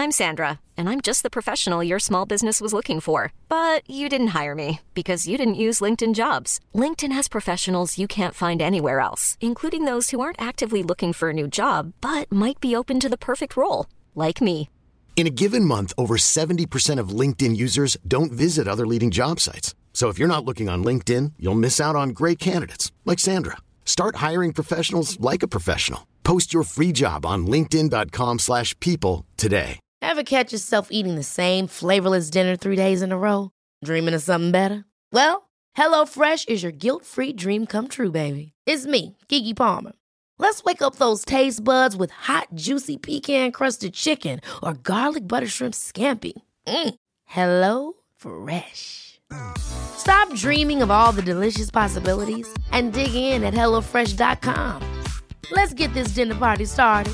I'm Sandra, and I'm just the professional your small business was looking for. But you didn't hire me because you didn't use LinkedIn Jobs. LinkedIn has professionals you can't find anywhere else, including those who aren't actively looking for a new job, but might be open to the perfect role, like me. In a given month, over 70% of LinkedIn users don't visit other leading job sites. So if you're not looking on LinkedIn, you'll miss out on great candidates like Sandra. Start hiring professionals like a professional. Post your free job on linkedin.com/people today. Ever catch yourself eating the same flavorless dinner 3 days in a row? Dreaming of something better? Well, HelloFresh is your guilt-free dream come true, baby. It's me, Keke Palmer. Let's wake up those taste buds with hot, juicy pecan-crusted chicken or garlic butter shrimp scampi. Hello Fresh. Stop dreaming of all the delicious possibilities and dig in at HelloFresh.com. Let's get this dinner party started.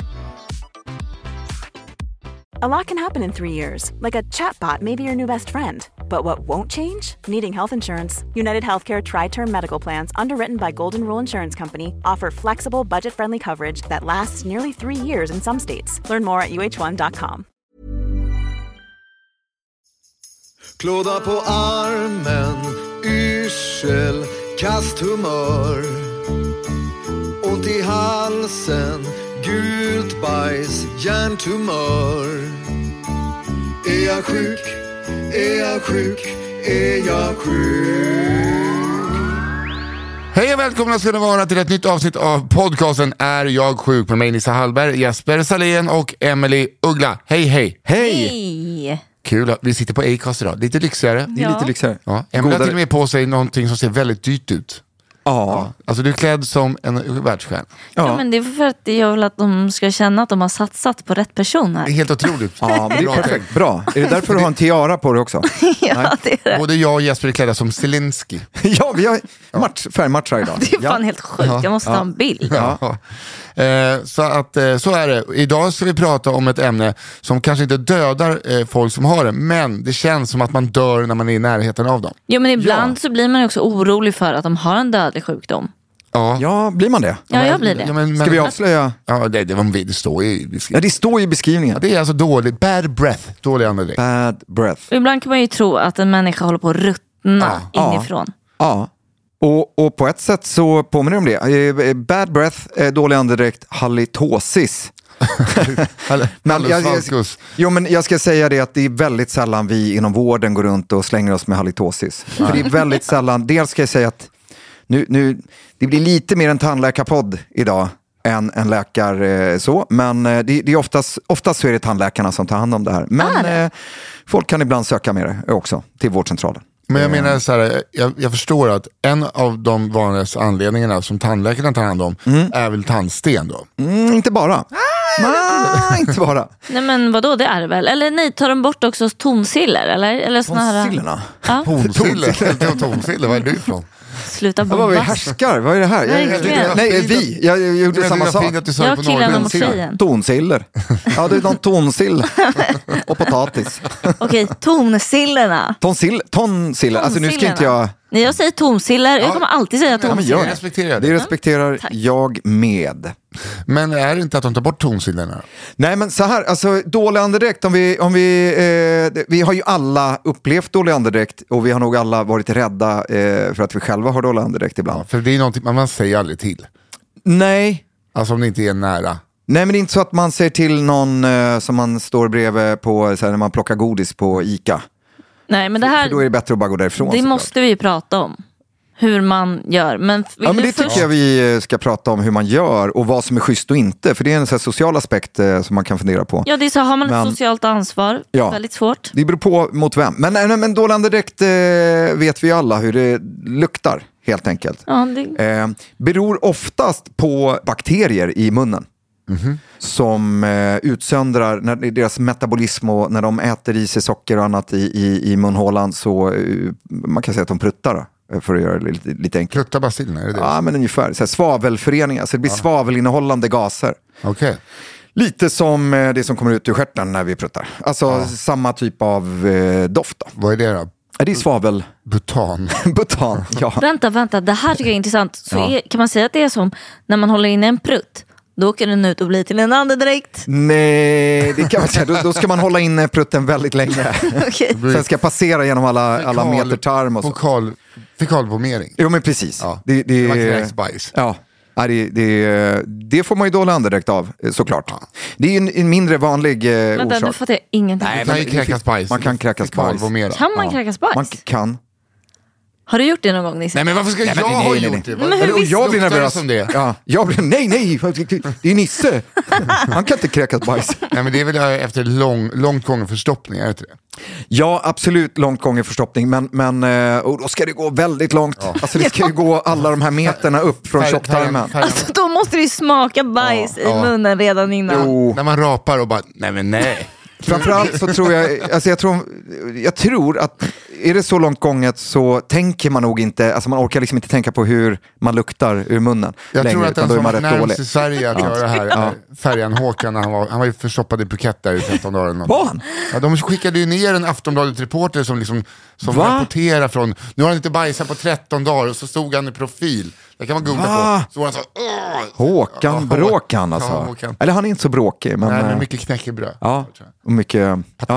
A lot can happen in 3 years, like a chatbot may be your new best friend. But what won't change? Needing health insurance. United Healthcare Tri-Term Medical Plans, underwritten by Golden Rule Insurance Company, offer flexible, budget-friendly coverage that lasts nearly 3 years in some states. Learn more at uh1.com. Klåda på armen, yrsel, kasthumör. Ont i halsen, gult bajs, hjärntumör. Är jag sjuk? Är jag sjuk? Är jag sjuk? Hej och välkomna ska det vara till ett nytt avsnitt av podcasten Är jag sjuk? Med mig Nissa Hallberg, Jesper Salén och Emily Uggla. Hej, hej! Hej! Kul att vi sitter på Acast idag. Lite lyxigare. Det är lite lyxigare. Ja. Emily har till och med på sig någonting som ser väldigt dyrt ut. Ja. Alltså du är klädd som en världsstjärna. Ja, men det är för att jag vill att de ska känna att de har satsat på rätt person här. Det är helt otroligt. Ja, men det är perfekt. Bra. Är det därför du har en tiara på dig också? Ja, det är det. Både jag och Jesper är klädda som Zelensky. Ja, vi har färgmatchar idag. Det är fan helt sjukt. Jag måste ta en bild. Ja. Så är det. Idag ska vi prata om ett ämne som kanske inte dödar folk som har det, men det känns som att man dör när man är i närheten av dem. Jo, men ibland så blir man också orolig för att de har en dödlig sjukdom. Ja, blir man det? Ja, jag blir det. Ja, men, ska vi avslöja? Ja, det står ju i beskrivningen. Ja, det står ju i beskrivningen. Ja, det är alltså dålig, bad breath, dålig andedräkt. Bad breath. Ibland kan man ju tro att en människa håller på att ruttna inifrån. Ja. Och på ett sätt så påminner om det. Bad breath, dålig andedräkt, halitosis. Men jag ska säga det att det är väldigt sällan vi inom vården går runt och slänger oss med halitosis. För det är väldigt sällan. Dels ska jag säga att nu det blir lite mer en tandläkarpodd idag än en läkare så. Men det är oftast så är det tandläkarna som tar hand om det här. Men folk kan ibland söka med det också till vårdcentralen. Men jag menar så här, jag förstår att en av de vanligaste anledningarna som tandläkarna tar hand om är väl tandsten då? Inte bara. Nej, inte bara. Nej, men vadå, det är det väl? Eller nej, tar de bort också tonsiller? Eller såna här... Tonsillerna? Ja. Tonsiller, vad är du ifrån? Sluta bombas. Vad är härskar? Vad är det här? Jag gjorde samma sak. Jag killarna mot tjejen. Tonsiller. Ja, det är någon tonsill. Och potatis. Okej, tonsillerna. Tonsiller. Alltså nu ska inte jag... Nej, jag säger tonsiller. Jag kommer alltid säga tonsiller. Det respekterar jag med. Men är det inte att de tar bort tonsillerna? Nej, men så här, alltså dålig andedräkt, vi har ju alla upplevt dålig andedräkt och vi har nog alla varit rädda för att vi själva har dålig andedräkt ibland. Ja, för det är någonting man säger aldrig till. Nej. Alltså om det inte är nära. Nej, men det är inte så att man säger till någon som man står bredvid på så här, när man plockar godis på Ica. Nej, men det här, för då är det bättre att bara gå därifrån. Det måste vi prata om. Hur man gör. Men tycker jag vi ska prata om hur man gör och vad som är schysst och inte. För det är en så här social aspekt som man kan fundera på. Ja, det är så, har man ett socialt ansvar. Ja, väldigt svårt. Det beror på mot vem. Men dålig andedräkt vet vi alla hur det luktar helt enkelt. Ja, beror oftast på bakterier i munnen. Som utsöndrar när deras metabolism och när de äter i sig socker och annat i munhålan, så man kan säga att de pruttar då, för att göra det lite enkelt. Pruttar bacillerna, är det det? Ja, men ungefär. Så här, svavelföreningar, så det blir svavelinnehållande gaser. Okej. Lite som det som kommer ut ur stjärten när vi pruttar. Alltså samma typ av doft då. Vad är det då? Det är svavel. Butan. Ja. Vänta, det här tycker jag är intressant. Så kan man säga att det är som när man håller in en prutt. Då åker den ut och blir till en andedräkt. Nej, det kan man säga. Då ska man hålla inne prutten väldigt länge. Okay. Sen ska passera genom alla meter tarm och så. Fekalvomering. Jo, men precis. Ja. Det var kräksbajs. Ja. Det får man ju då andedräkt av, såklart. Ja. Det är ju en mindre vanlig Vänta, orsak. nu fattar jag ingenting. Nej, man kan kräkas bajs. Man kan kräkas bajs. Kan man kräkas bajs? Man kan. Har du gjort det någon gång, Nisse? Nej, men varför ska jag ha gjort det? Men hur visst jag blir nervös som det? Ja, nej, det är Nisse. Han kan inte kräkas bajs. Nej, men det är väl efter långt gången förstoppning, är det inte det? Ja, absolut långt gången förstoppning, men och då ska det gå väldigt långt. Ja. Alltså det ska ju gå alla de här meterna upp från tjocktarmen. Alltså då måste du smaka bajs i munnen redan innan. Jo. När man rapar och bara, nej. Framförallt så tror jag tror att är det så långt gånget så tänker man nog inte, alltså man orkar liksom inte tänka på hur man luktar ur munnen. Jag längre, tror att den som som var närmast i Sverige att göra det här, Färjan Håkan, han var ju förstoppad i Phuket där i 13 dagar. Var han? Ja, de skickade ju ner en Aftonbladet-reporter som rapporterar från, nu har han inte bajsat på 13 dagar och så stod han i profil. Det kan man googla på. Så var han så, Håkan Bråkan alltså. Ja, Håkan. Eller han är inte så bråkig. Men mycket knäckebröd. Ja, och mycket...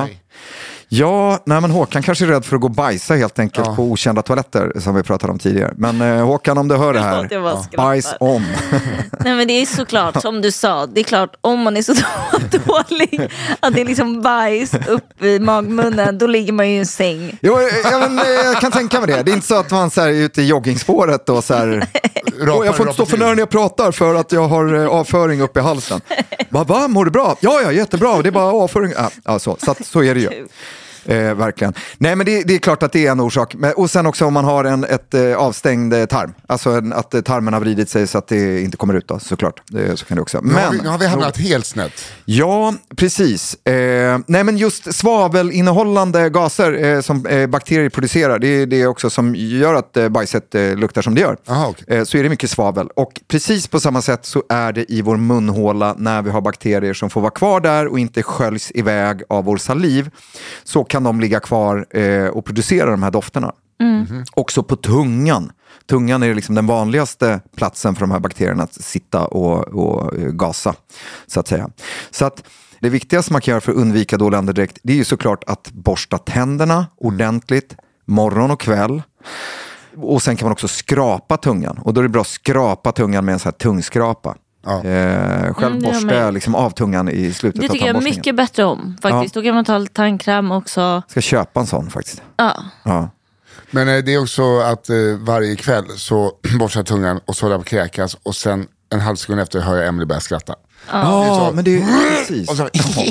Men Håkan kanske är rädd för att gå och bajsa helt enkelt på okända toaletter som vi pratade om tidigare. Men Håkan, om du hör det här, bajs om. Nej, men det är såklart, som du sa, det är klart om man är så dålig att det är liksom bajs upp i magmunnen, då ligger man ju i en säng. Jo, jag kan tänka mig det. Det är inte så att man så här, är ute i joggingspåret och så här... jag får inte stå för när jag pratar för att jag har avföring upp i halsen. Va? Mår du bra? Ja, jättebra. Det är bara avföring. Så är det ju. Verkligen. Nej, men det är klart att det är en orsak. Och sen också om man har ett avstängd tarm. Alltså att tarmen har vridit sig så att det inte kommer ut då, såklart. Så kan det också. Nu har vi hamnat helt snett. Ja, precis. Nej, men just svavelinnehållande gaser som bakterier producerar, det är det också som gör att bajset luktar som det gör. Aha, okay. Så är det mycket svavel. Och precis på samma sätt så är det i vår munhåla när vi har bakterier som får vara kvar där och inte sköljs iväg av vår saliv. Så kan de ligga kvar och producera de här dofterna. Också på tungan. Tungan är liksom den vanligaste platsen för de här bakterierna att sitta och gasa, så att säga. Så att det viktigaste man kan göra för att undvika dålig andedräkt, det är ju såklart att borsta tänderna ordentligt morgon och kväll. Och sen kan man också skrapa tungan. Och då är det bra att skrapa tungan med en sån här tungskrapa. Ja. Själv borstar jag liksom av tungan i slutet av tandborstningen. Det tycker jag mycket bättre om faktiskt. Då kan man ta tandkräm också. Ska köpa en sån faktiskt. Ja. Men det är också att varje kväll så borstar tungan och så håller jag på kräkas och sen en halv sekund efter hör jag Emily börja skratta. Men det är precis. Och så,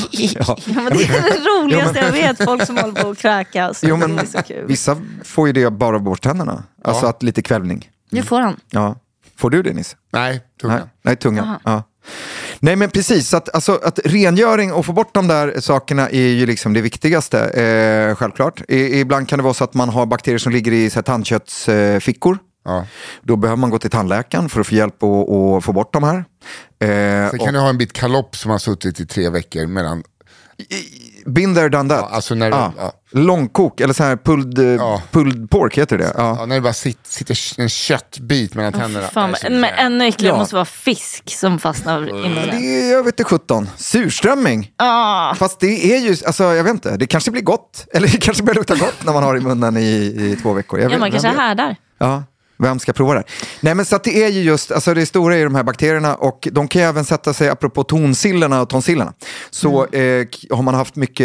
men det är det roligaste jag vet, folk som håller på att kräkas. Jo, men det är så kul. Vissa får ju det bara av borsttänderna. Alltså att lite kvällning. Nu får han. Ja. Får du det, Nisse? Nej, tungan. Nej, tungan. Ja. Nej, men precis. Att rengöring och få bort de där sakerna är ju liksom det viktigaste, självklart. Ibland kan det vara så att man har bakterier som ligger i så här, tandköttsfickor. Ja. Då behöver man gå till tandläkaren för att få hjälp och få bort de här. Sen kan du ha en bit kalopp som har suttit i 3 veckor mellan... Been there, done that. Ja, alltså när långkok, eller så här pulled pork heter det. Ja, när det bara sitter en köttbit mellan tänderna. Men ännu äckligare måste vara fisk som fastnar i munnen. Det är, jag vet inte, 17. Surströmming. Fast det är ju, alltså jag vet inte, det kanske blir gott. Eller det kanske börjar lukta gott när man har i munnen i 2 veckor. Man kanske härdar. Ja. Vem ska prova det? Nej, men så att det är ju just, alltså det stora är de här bakterierna och de kan ju även sätta sig, apropå tonsillerna och tonsillerna. Så har man haft mycket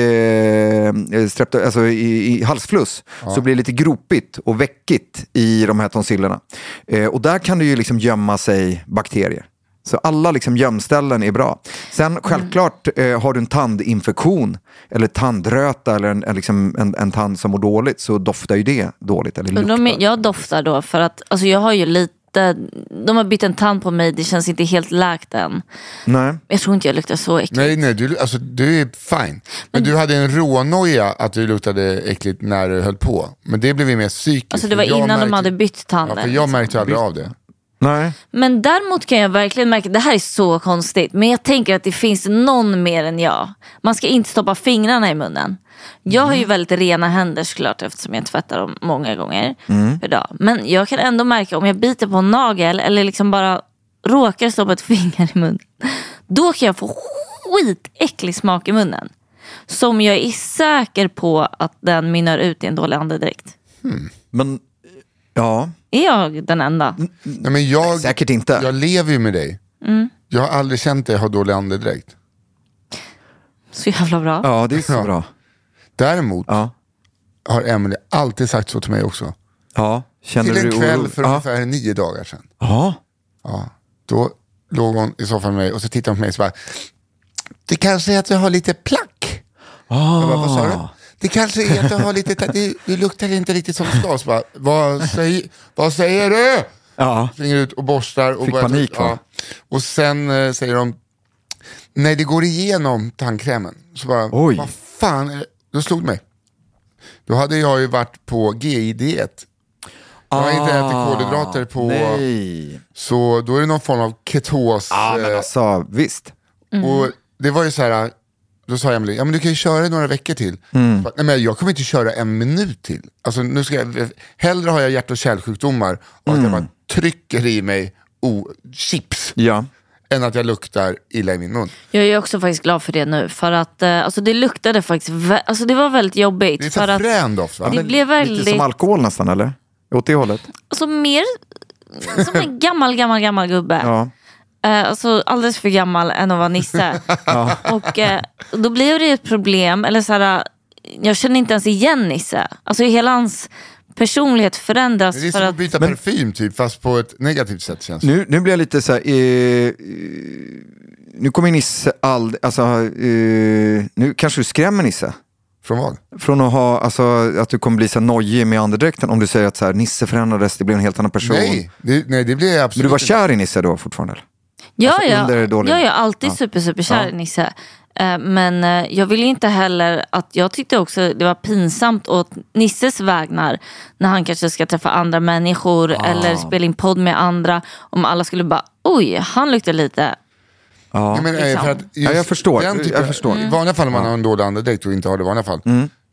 i halsfluss så blir det lite gropigt och väckigt i de här tonsillerna. Och där kan det ju liksom gömma sig bakterier. Så alla liksom gömställen är bra. Sen självklart har du en tandinfektion eller tandröta eller en tand som mår dåligt, så doftar ju det dåligt. Eller jag doftar då för att alltså jag har ju lite, de har bytt en tand på mig, det känns inte helt läkt än. Nej. Jag tror inte jag luktar så äckligt. Nej, du är fine. Men du hade en rånoja att du luktade äckligt när du höll på. Men det blev ju mer psykiskt. Alltså det var innan de hade bytt tanden. Ja, för jag märkte aldrig av det. Nej. Men däremot kan jag verkligen märka, det här är så konstigt, men jag tänker att det finns någon mer än jag. Man ska inte stoppa fingrarna i munnen. Jag har ju väldigt rena händer såklart, eftersom jag tvättar dem många gånger per dag. Men jag kan ändå märka om jag biter på en nagel eller liksom bara råkar stoppa ett finger i munnen, då kan jag få skitäcklig smak i munnen. Som jag är säker på att den mynnar ut i en dålig andedräkt. Men, ja. Är jag den enda? Nej, men säkert inte. Jag lever ju med dig. Jag har aldrig känt dig ha dålig andedräkt. Så jävla bra. Ja, det är så bra. Däremot har Emily alltid sagt så till mig också. Ja, känner till en du kväll för ungefär 9 dagar sedan. Ja. Då låg hon i soffan med mig och så tittade hon på mig och så bara, det kanske är att jag har lite plack. Jag bara, vad sa du? Det kanske är att jag har lite, det luktar inte riktigt som det ska. Så bara, vad säger du? Ja. Springer ut och borstar. Och fick panik, va? Och sen säger de, nej, det går igenom tandkrämen. Så bara, oj. Vad fan är det? Då slog det mig. Då hade jag ju varit på GI-diet. Jag har inte ätit kolhydrater på... Nej. Så då är det någon form av ketos. Men alltså, visst. Och det var ju så här... Då sa Emily, ja men du kan ju köra några veckor till. Nej, men jag kommer inte köra 1 minut till. Alltså nu ska hellre har jag hjärt- och kärlsjukdomar och att jag bara trycker i mig chips. Ja. Än att jag luktar illa i min mun. Jag är också faktiskt glad för det nu. För att alltså det luktade faktiskt alltså det var väldigt jobbigt. Det är för så att frän doft, va? det blev väldigt... Lite som alkohol nästan, eller? Åt det hållet. Alltså mer som en gammal gubbe. Ja. Alltså alldeles för gammal än att vara Nisse. Och då blev det ett problem. Eller så här, jag känner inte ens igen Nisse. Alltså hela hans personlighet förändras. Det är som att byta parfym typ, fast på ett negativt sätt känns det. Nu blir jag lite så här... nu kommer Nisse nu kanske du skrämmer Nisse. Från vad? Från att ha, alltså, att du kommer bli så nojig med andedräkten om du säger att så här, Nisse förändrades, det blev en helt annan person. Nej, det blir absolut. Men du var kär i Nisse då fortfarande? Ja, alltså, jag är alltid superkär i Nisse. Men jag vill inte heller att, jag tyckte också det var pinsamt åt Nisses vägnar när han kanske ska träffa andra människor eller spela in podd med andra, om alla skulle bara, oj, han luktar lite. Ja, men, för att jag förstår. I vanliga fall om man har en dålig andedräkt och inte har det i vanliga fall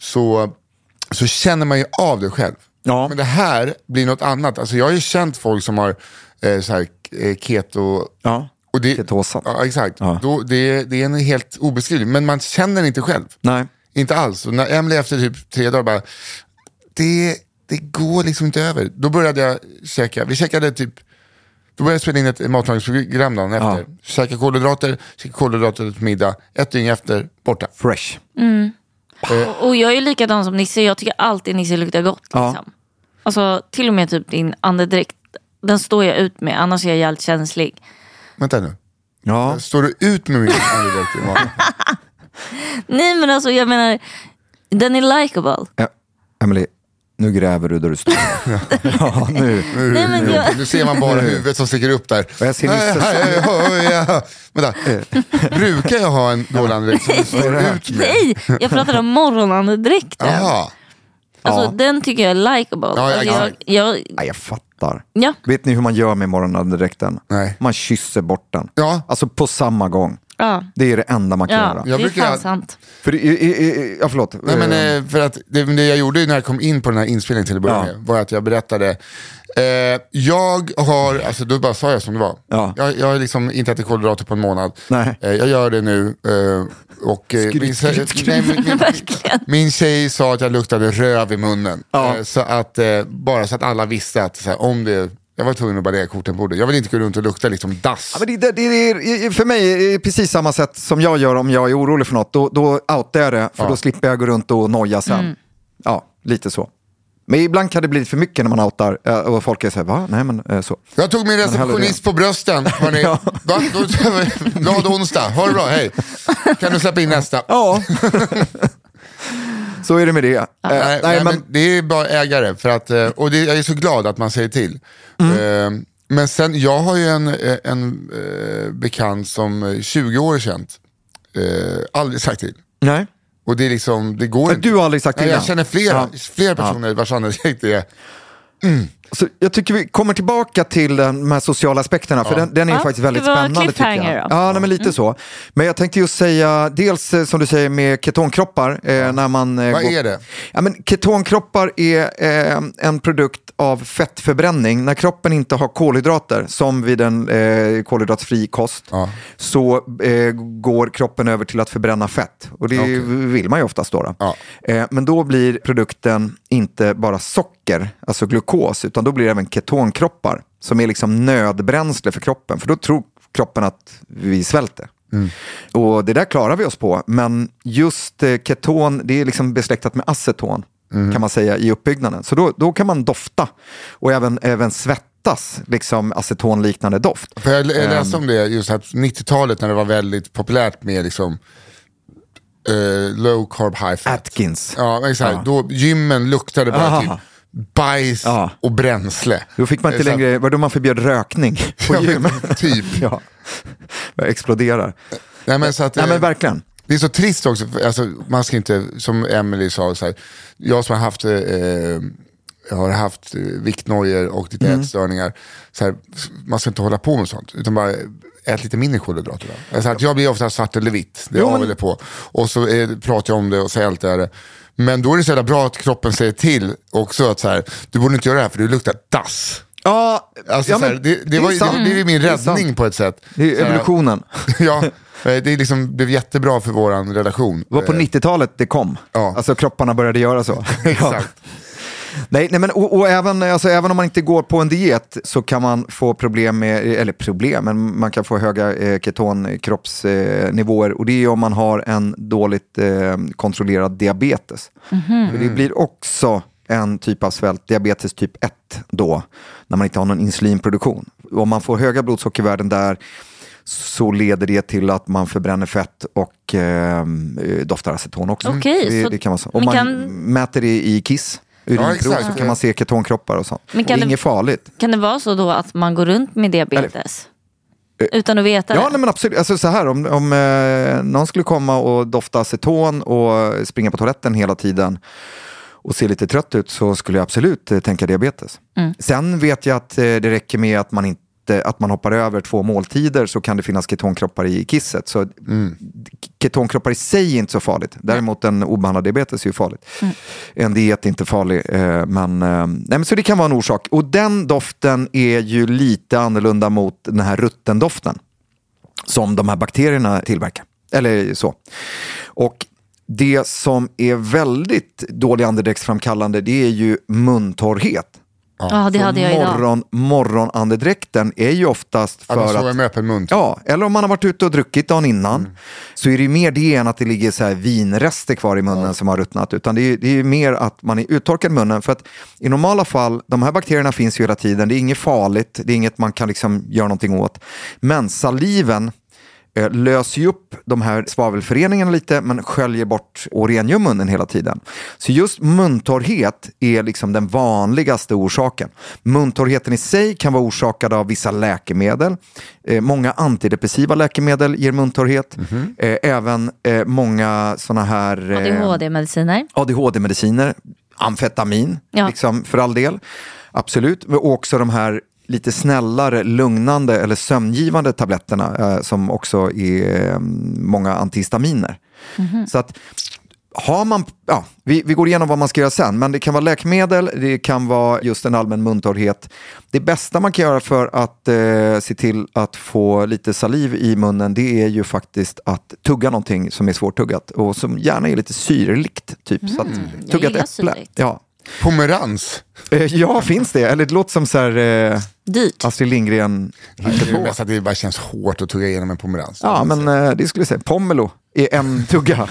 så känner man ju av det själv. Ja. Men det här blir något annat. Alltså jag har ju känt folk som har så här, keto. Ja. Och det, ketosan. Ja, exakt. Ja. Det är en helt obeskrivlig. Men man känner inte själv. Nej. Inte alls. Och när Emily efter typ 3 dagar bara, det går liksom inte över. Då började jag käka. Vi käkade typ, då började jag spela in ett matlagningsprogram dagen efter. Käka kolhydrater till middag. 1 dygn efter, borta. Fresh. Och jag är likadan som Nisse. Jag tycker alltid Nisse luktar gott. Liksom. Alltså till och med typ din andedräkt, den står jag ut med. Annars är jag jävligt känslig. Vänta nu. Ja. Står du ut med min andedräkt i magen? Nej, men alltså jag menar, den är likeable. Ja. Emily, nu gräver du där du står. Ja, nu. Nej, men Nu ser man bara huvudet som sticker upp där. Och jag ser Vänta. Brukar jag ha en dålig andedräkt som står ut med? Nej, jag pratar om morgonandedräkten. Jaha. Alltså den tycker jag är likeable. Jag fattar. Ja. Vet ni hur man gör med morgonandedräkten? Nej. Man kysser bort den. Ja. Alltså på samma gång. Ja. Det är det enda man kan göra. Det är fan sant. För förlåt. Nej, men för att det jag gjorde när jag kom in på den här inspelningen till att börja med var att jag berättade jag har, alltså då bara sa jag som det var. Ja. Jag har liksom inte ätit kolhydrater på en månad. Nej. Jag gör det nu. Och min tjej sa att jag luktade röv i munnen. Så att, bara så att alla visste att så här, om det... Jag var tvungen att bara lägga korten på det. Jag vill inte gå runt och lukta liksom dass. Ja, men det är, för mig är det precis samma sätt som jag gör om jag är orolig för något. Då outar jag det, för då slipper jag gå runt och noja sen. Ja, lite så. Men ibland kan det bli för mycket när man outar och folk är så här, va? Nej, men så. Jag tog min receptionist på brösten. Hörrni. Va? Glad onsdag. Ha det bra, hej. Kan du släppa in nästa? Ja. Så är det med det. Nej, men det är bara ägare. För att, och jag är så glad att man säger till. Men sen, jag har ju en bekant som 20 år känt. Aldrig sagt till. Nej. Och det är liksom, det går inte. Du har aldrig sagt till. Jag känner flera personer vars andedräkt är... Så jag tycker vi kommer tillbaka till de här sociala aspekterna, för den är faktiskt väldigt spännande, tycker jag. Ja, nej, men lite så. Men jag tänkte ju säga, dels som du säger med ketonkroppar. När man, vad är det? Ja, men ketonkroppar är en produkt av fettförbränning, när kroppen inte har kolhydrater, som vid en kolhydratfri kost, så går kroppen över till att förbränna fett. Och det vill man ju oftast då. Ja. Men då blir produkten inte bara socker, alltså glukos, utan då blir det även ketonkroppar, som är liksom nödbränsle för kroppen. För då tror kroppen att vi svälter. Och det där klarar vi oss på. Men just keton, det är liksom besläktat med aceton, kan man säga, i uppbyggnaden. Så då kan man dofta och även svettas, liksom acetonliknande doft. För jag läste om det just här 90-talet, när det var väldigt populärt med liksom low carb high fat. Atkins. Ja, exakt. Då gymmen luktade bara typ bajs och bränsle. Då fick man inte längre, var då man förbjöd rökning på gym. Typ. Ja. Jag exploderar. Nej men verkligen. Det är så trist också, alltså, man ska inte, som Emily sa, så här, jag som har haft viktnojor och lite ätstörningar, så här, man ska inte hålla på med sånt, utan bara ät lite mindre kolhydrater. Alltså, att jag blir ofta svart eller vitt, det är väl på. Och så pratar jag om det och säger allt det här. Men då är det så jävla bra att kroppen säger till också, att så här, du borde inte göra det här för du luktar dass. Ja, alltså, så här, det är min räddning på ett sätt. Det är evolutionen. Ja, det är liksom, blev jättebra för våran relation. Det var på 90-talet det kom. Ja. Alltså kropparna började göra så. Exakt. Nej, men och även om man inte går på en diet, så kan man få men man kan få höga ketonkroppsnivåer, och det är om man har en dåligt kontrollerad diabetes. För det blir också en typ av svält, diabetes typ 1 då, när man inte har någon insulinproduktion. Om man får höga blodsockervärden där, så leder det till att man förbränner fett och doftar aceton också. Okay, det kan vara så. Om man mäter det i kiss, urinprov, så kan man se ketonkroppar och sånt. Men det är inget farligt. Kan det vara så då att man går runt med diabetes? Utan att veta det? Ja, nej, men absolut. Alltså, så här, om någon skulle komma och dofta aceton och springa på toaletten hela tiden och se lite trött ut, så skulle jag absolut tänka diabetes. Sen vet jag att det räcker med att man hoppar över 2 måltider, så kan det finnas ketonkroppar i kisset. Så ketonkroppar i sig är inte så farligt. Däremot en obehandlad diabetes är ju farligt. En diet är inte farlig. Men så det kan vara en orsak. Och den doften är ju lite annorlunda mot den här ruttendoften som de här bakterierna tillverkar. Eller så. Och det som är väldigt dålig andedräktsframkallande, det är ju muntorrhet. Ja, det hade jag idag. Morgonandedräkten är ju oftast för att man med öppen mun. Ja, eller om man har varit ute och druckit dagen innan, så är det ju mer det än att det ligger så här vinrester kvar i munnen som har ruttnat, utan det är ju mer att man är uttorkad i munnen. För att i normala fall, de här bakterierna finns ju hela tiden, det är inget farligt, det är inget man kan liksom göra någonting åt. Men saliven löser ju upp de här svavelföreningarna lite, men sköljer bort och rengör munnen hela tiden. Så just muntorrhet är liksom den vanligaste orsaken. Muntorrheten i sig kan vara orsakad av vissa läkemedel. Många antidepressiva läkemedel ger muntorrhet. Även många såna här ADHD-mediciner, amfetamin, liksom, för all del. Absolut. Och också de här lite snällare, lugnande eller sömngivande tabletterna som också är många antihistaminer. Så att har man, vi går igenom vad man ska göra sen, men det kan vara läkemedel, det kan vara just en allmän muntorrhet. Det bästa man kan göra för att se till att få lite saliv i munnen, det är ju faktiskt att tugga någonting som är svårtuggat och som gärna är lite syrligt, typ. Så att tugga ett äpple. Syrligt. Ja. Pomerans? Ja, finns det? Eller det låter som så här dyrt. Astrid Lindgren. Det är mest att det bara känns hårt att tugga igenom en pomerans. Ja, men det skulle jag säga. Pomelo är en tugga.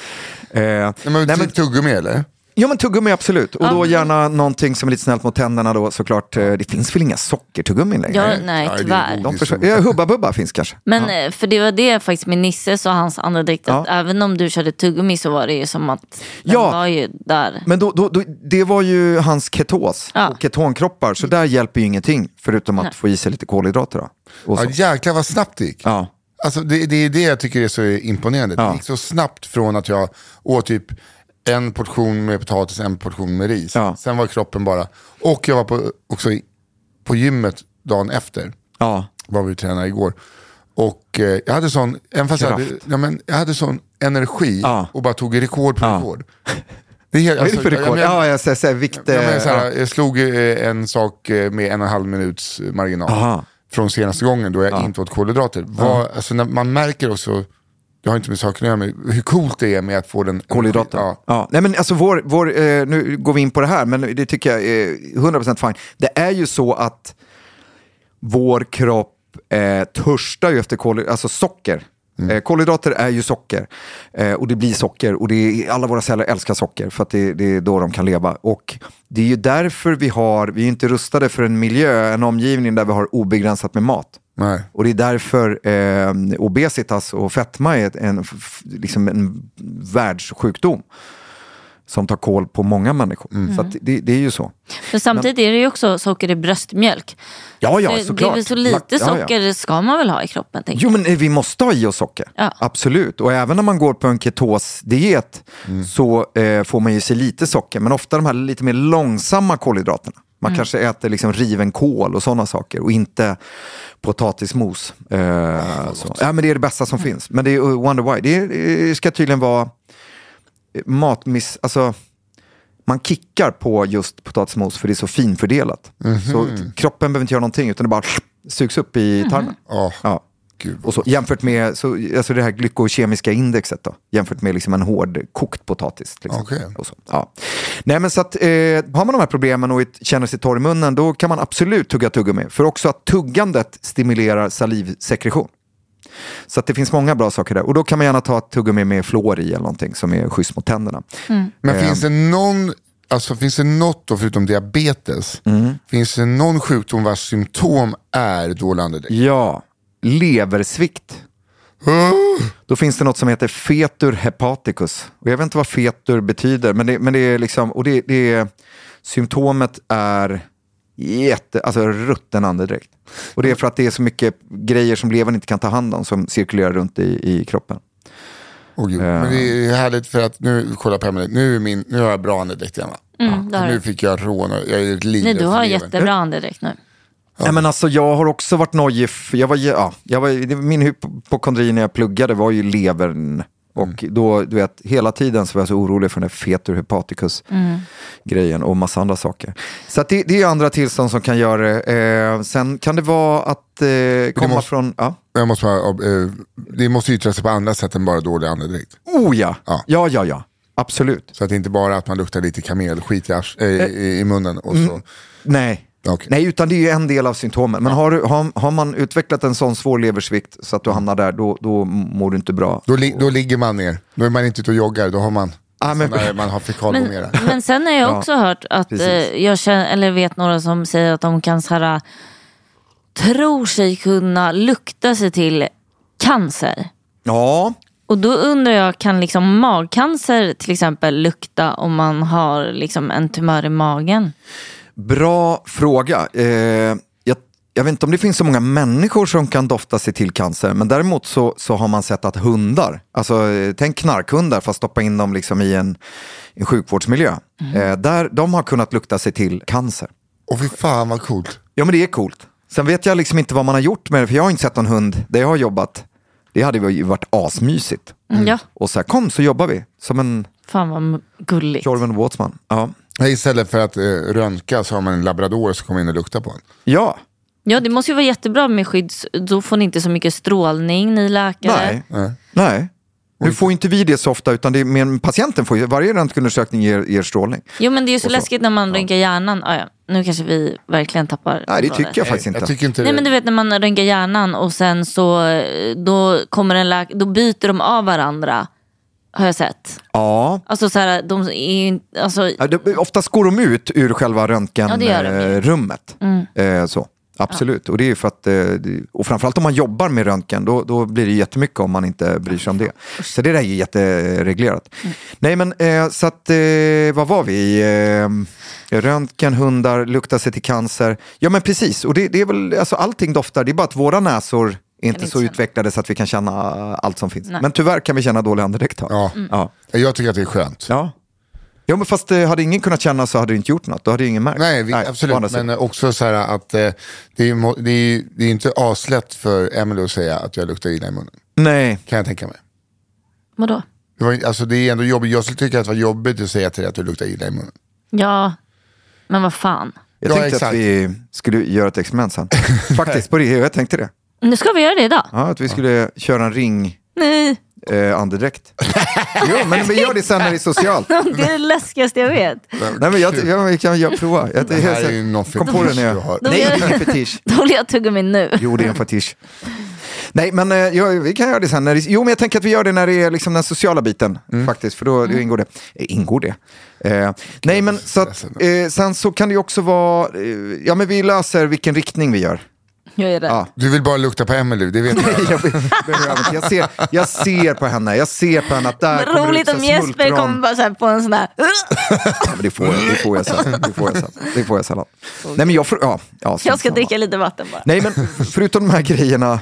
Men tuggummi eller? Ja, men tuggummi absolut. Och då gärna någonting som är lite snällt mot tänderna då, såklart. Det finns väl inga sockertuggummi längre? Ja, nej, tyvärr. Hubba Bubba finns kanske. Men för det var det faktiskt med Nisses och hans andedräkt. Även om du körde tuggummi så var det ju som att den var ju där. Men då, det var ju hans ketos och ketonkroppar. Så där hjälper ju ingenting förutom att få i sig lite kolhydrater då. Ja, jäklar vad snabbt det gick. Ja. Alltså det är det jag tycker är så imponerande. Det gick så snabbt från att jag åt typ en portion med potatis, en portion med ris. Ja. Sen var kroppen bara... Och jag var också på gymmet dagen efter. Ja. Var vi tränade igår. Och jag hade sån... Även fast jag hade sån energi och bara tog rekord på rekord. Det är helt, Vad är det för rekord? Jag säger vikt. Jag slog en sak med 1,5 minuts marginal från senaste gången då jag inte åt kolhydrater. Alltså när man märker också, det har inte med saken att göra med hur coolt det är med att få den kolhydrater. Nej, men alltså nu går vi in på det här, men det tycker jag är 100% fine. Det är ju så att vår kropp törstar ju efter alltså socker. Kolhydrater är ju socker och det blir socker och alla våra celler älskar socker för att det är då de kan leva, och det är ju därför vi är inte rustade för en miljö, en omgivning där vi har obegränsat med mat. Nej. Och det är därför obesitas och fetma är en världssjukdom som tar koll på många människor. Så att det är ju så. Men samtidigt är det ju också socker i bröstmjölk. Ja, såklart. Det är väl så lite socker ska man väl ha i kroppen? Jo, men vi måste ha i oss socker. Ja. Absolut. Och även när man går på en ketosdiet så får man ju sig lite socker. Men ofta de här lite mer långsamma kolhydraterna. Man kanske äter liksom riven kål och sådana saker. Och inte potatismos. Ja, men det är det bästa som finns. Men det är wonder why. Det ska tydligen vara alltså man kickar på just potatismos för det är så finfördelat. Så kroppen behöver inte göra någonting utan det bara sugs upp i tarmen. Gud, och så, jämfört med alltså det här glykokemiska indexet då, jämfört med liksom en hård kokt potatis liksom. Och så. Nej, men så att har man de här problemen och känner sig torr i munnen, då kan man absolut tugga tuggummi, för också att tuggandet stimulerar salivsekretion. Så att det finns många bra saker där. Och då kan man gärna ta ett tuggummi med fluor i eller någonting som är schysst mot tänderna. Men finns det något då, förutom diabetes? Finns det någon sjukdom vars symptom är dålig andedräkt? Ja, leversvikt. Då finns det något som heter fetur hepaticus. Och jag vet inte vad fetur betyder, men det är liksom, och det är symptomet är rutten andedräkt. Och det är för att det är så mycket grejer som levern inte kan ta hand om som cirkulerar runt i kroppen. Men det är härligt för att nu, kolla på mig, nu har jag bra andedräkt igen, nu fick jag rån och jag är liv. Nej, du har jättebra andedräkt nu. Nej, men alltså jag har också varit nojig. Min hypokondri när jag pluggade var ju levern. Och då, du vet, hela tiden så var jag så orolig för den här fetur hepaticus grejen och massa andra saker. Så att det är andra tillstånd som kan göra det. Sen kan det vara att komma från... Ja. Det måste yttra sig på andra sätt än bara dålig andedräkt. Ja. Absolut. Så att det inte bara att man luktar lite kamelskit i munnen och så... Nej. Okay. Nej, utan det är ju en del av symptomen. Men har man utvecklat en sån svår leversvikt så att du hamnar där, då mår du inte bra. Då ligger man ner. Då är man inte ute och joggar. Då har man, man har fekalgomera. Men sen har jag också hört att jag känner, eller vet några som säger att de kan tror sig kunna lukta sig till cancer. Ja. Och då undrar jag, kan liksom magcancer till exempel lukta om man har liksom en tumör i magen? Bra fråga. Jag vet inte om det finns så många människor som kan dofta sig till cancer, men däremot så har man sett att hundar, alltså tänk knarkhundar fast stoppa in dem liksom i en sjukvårdsmiljö, där de har kunnat lukta sig till cancer. Och fy fan vad coolt. Ja, men det är coolt. Sen vet jag liksom inte vad man har gjort med det, för jag har inte sett någon hund där jag har jobbat. Det hade ju varit asmysigt. Ja. Och så jobbar vi som en... Fan vad gulligt. Jorven Wattsman. Ja. Istället för att röntga så har man en labrador som kommer in och luktar på en. Ja. Ja, det måste ju vara jättebra med skydds... Då får ni inte så mycket strålning, ni läkare. Nej. Nu får inte vi det så ofta, utan det är, men patienten får ju, varje röntgenundersökning ger strålning. Jo, men det är ju så läskigt när man röntgar hjärnan. Nu kanske vi verkligen tappar... Nej, det tycker jag faktiskt inte. Jag tycker inte Nej, men du vet när man röntgar hjärnan och sen så då kommer då byter de av varandra. Har jag sett. Ja. Alltså så här, de är alltså... oftast går de ut ur själva röntgenrummet. Så. Absolut, och det är ju för att, och framförallt om man jobbar med röntgen, då blir det jättemycket om man inte bryr sig om det. Så det där är ju jättereglerat. Nej, men så att, vad var vi? Röntgen, hundar, luktar sig till cancer. Ja, men precis, och det är väl, alltså allting doftar, det är bara att våra näsor är inte så utvecklade så att vi kan känna allt som finns. Nej. Men tyvärr kan vi känna dålig andedräkt. Ja. Jag tycker att det är skönt. Ja, men fast hade ingen kunnat känna så hade det inte gjort något. Då hade ingen märkt. Nej, absolut. Men också så här att det är inte aslätt för Emily att säga att jag luktar illa i munnen. Nej. Kan jag tänka mig. Vadå? Alltså det är ändå jobbigt. Jag skulle tycka att det var jobbigt att säga till dig att du luktar illa i munnen. Ja, men vad fan. Jag tänkte att vi skulle göra ett experiment sen. Faktiskt, på det. Jag tänkte det. Nu ska vi göra det idag. Ja, att vi skulle köra en ring... Nej. Andedräkt. Jo, men vi gör det sen när det är socialt. Det är det läskigaste jag vet. Nej, men jag kan prova. Det här är ju någon kom på den jag. Nej, det är en fetisch. Då vill jag tugga min nu. Jo, det är en fetisch. Nej, men vi kan göra det sen. Jo, men jag tänker att vi gör det när det är liksom den sociala biten. Faktiskt, för då ingår det. Ingår det? Nej, men så att, sen så kan det ju också vara... ja, men vi löser vilken riktning vi gör. Jag är rädd. Ja. Du vill bara lukta på Emily, det vet jag ser på henne. Jag ser på henne att där kommer roligt om Jesper kommer bara så här på en sån här... Ja, men det får jag sällan. Nej, men jag ska dricka lite vatten bara. Nej, men förutom de här grejerna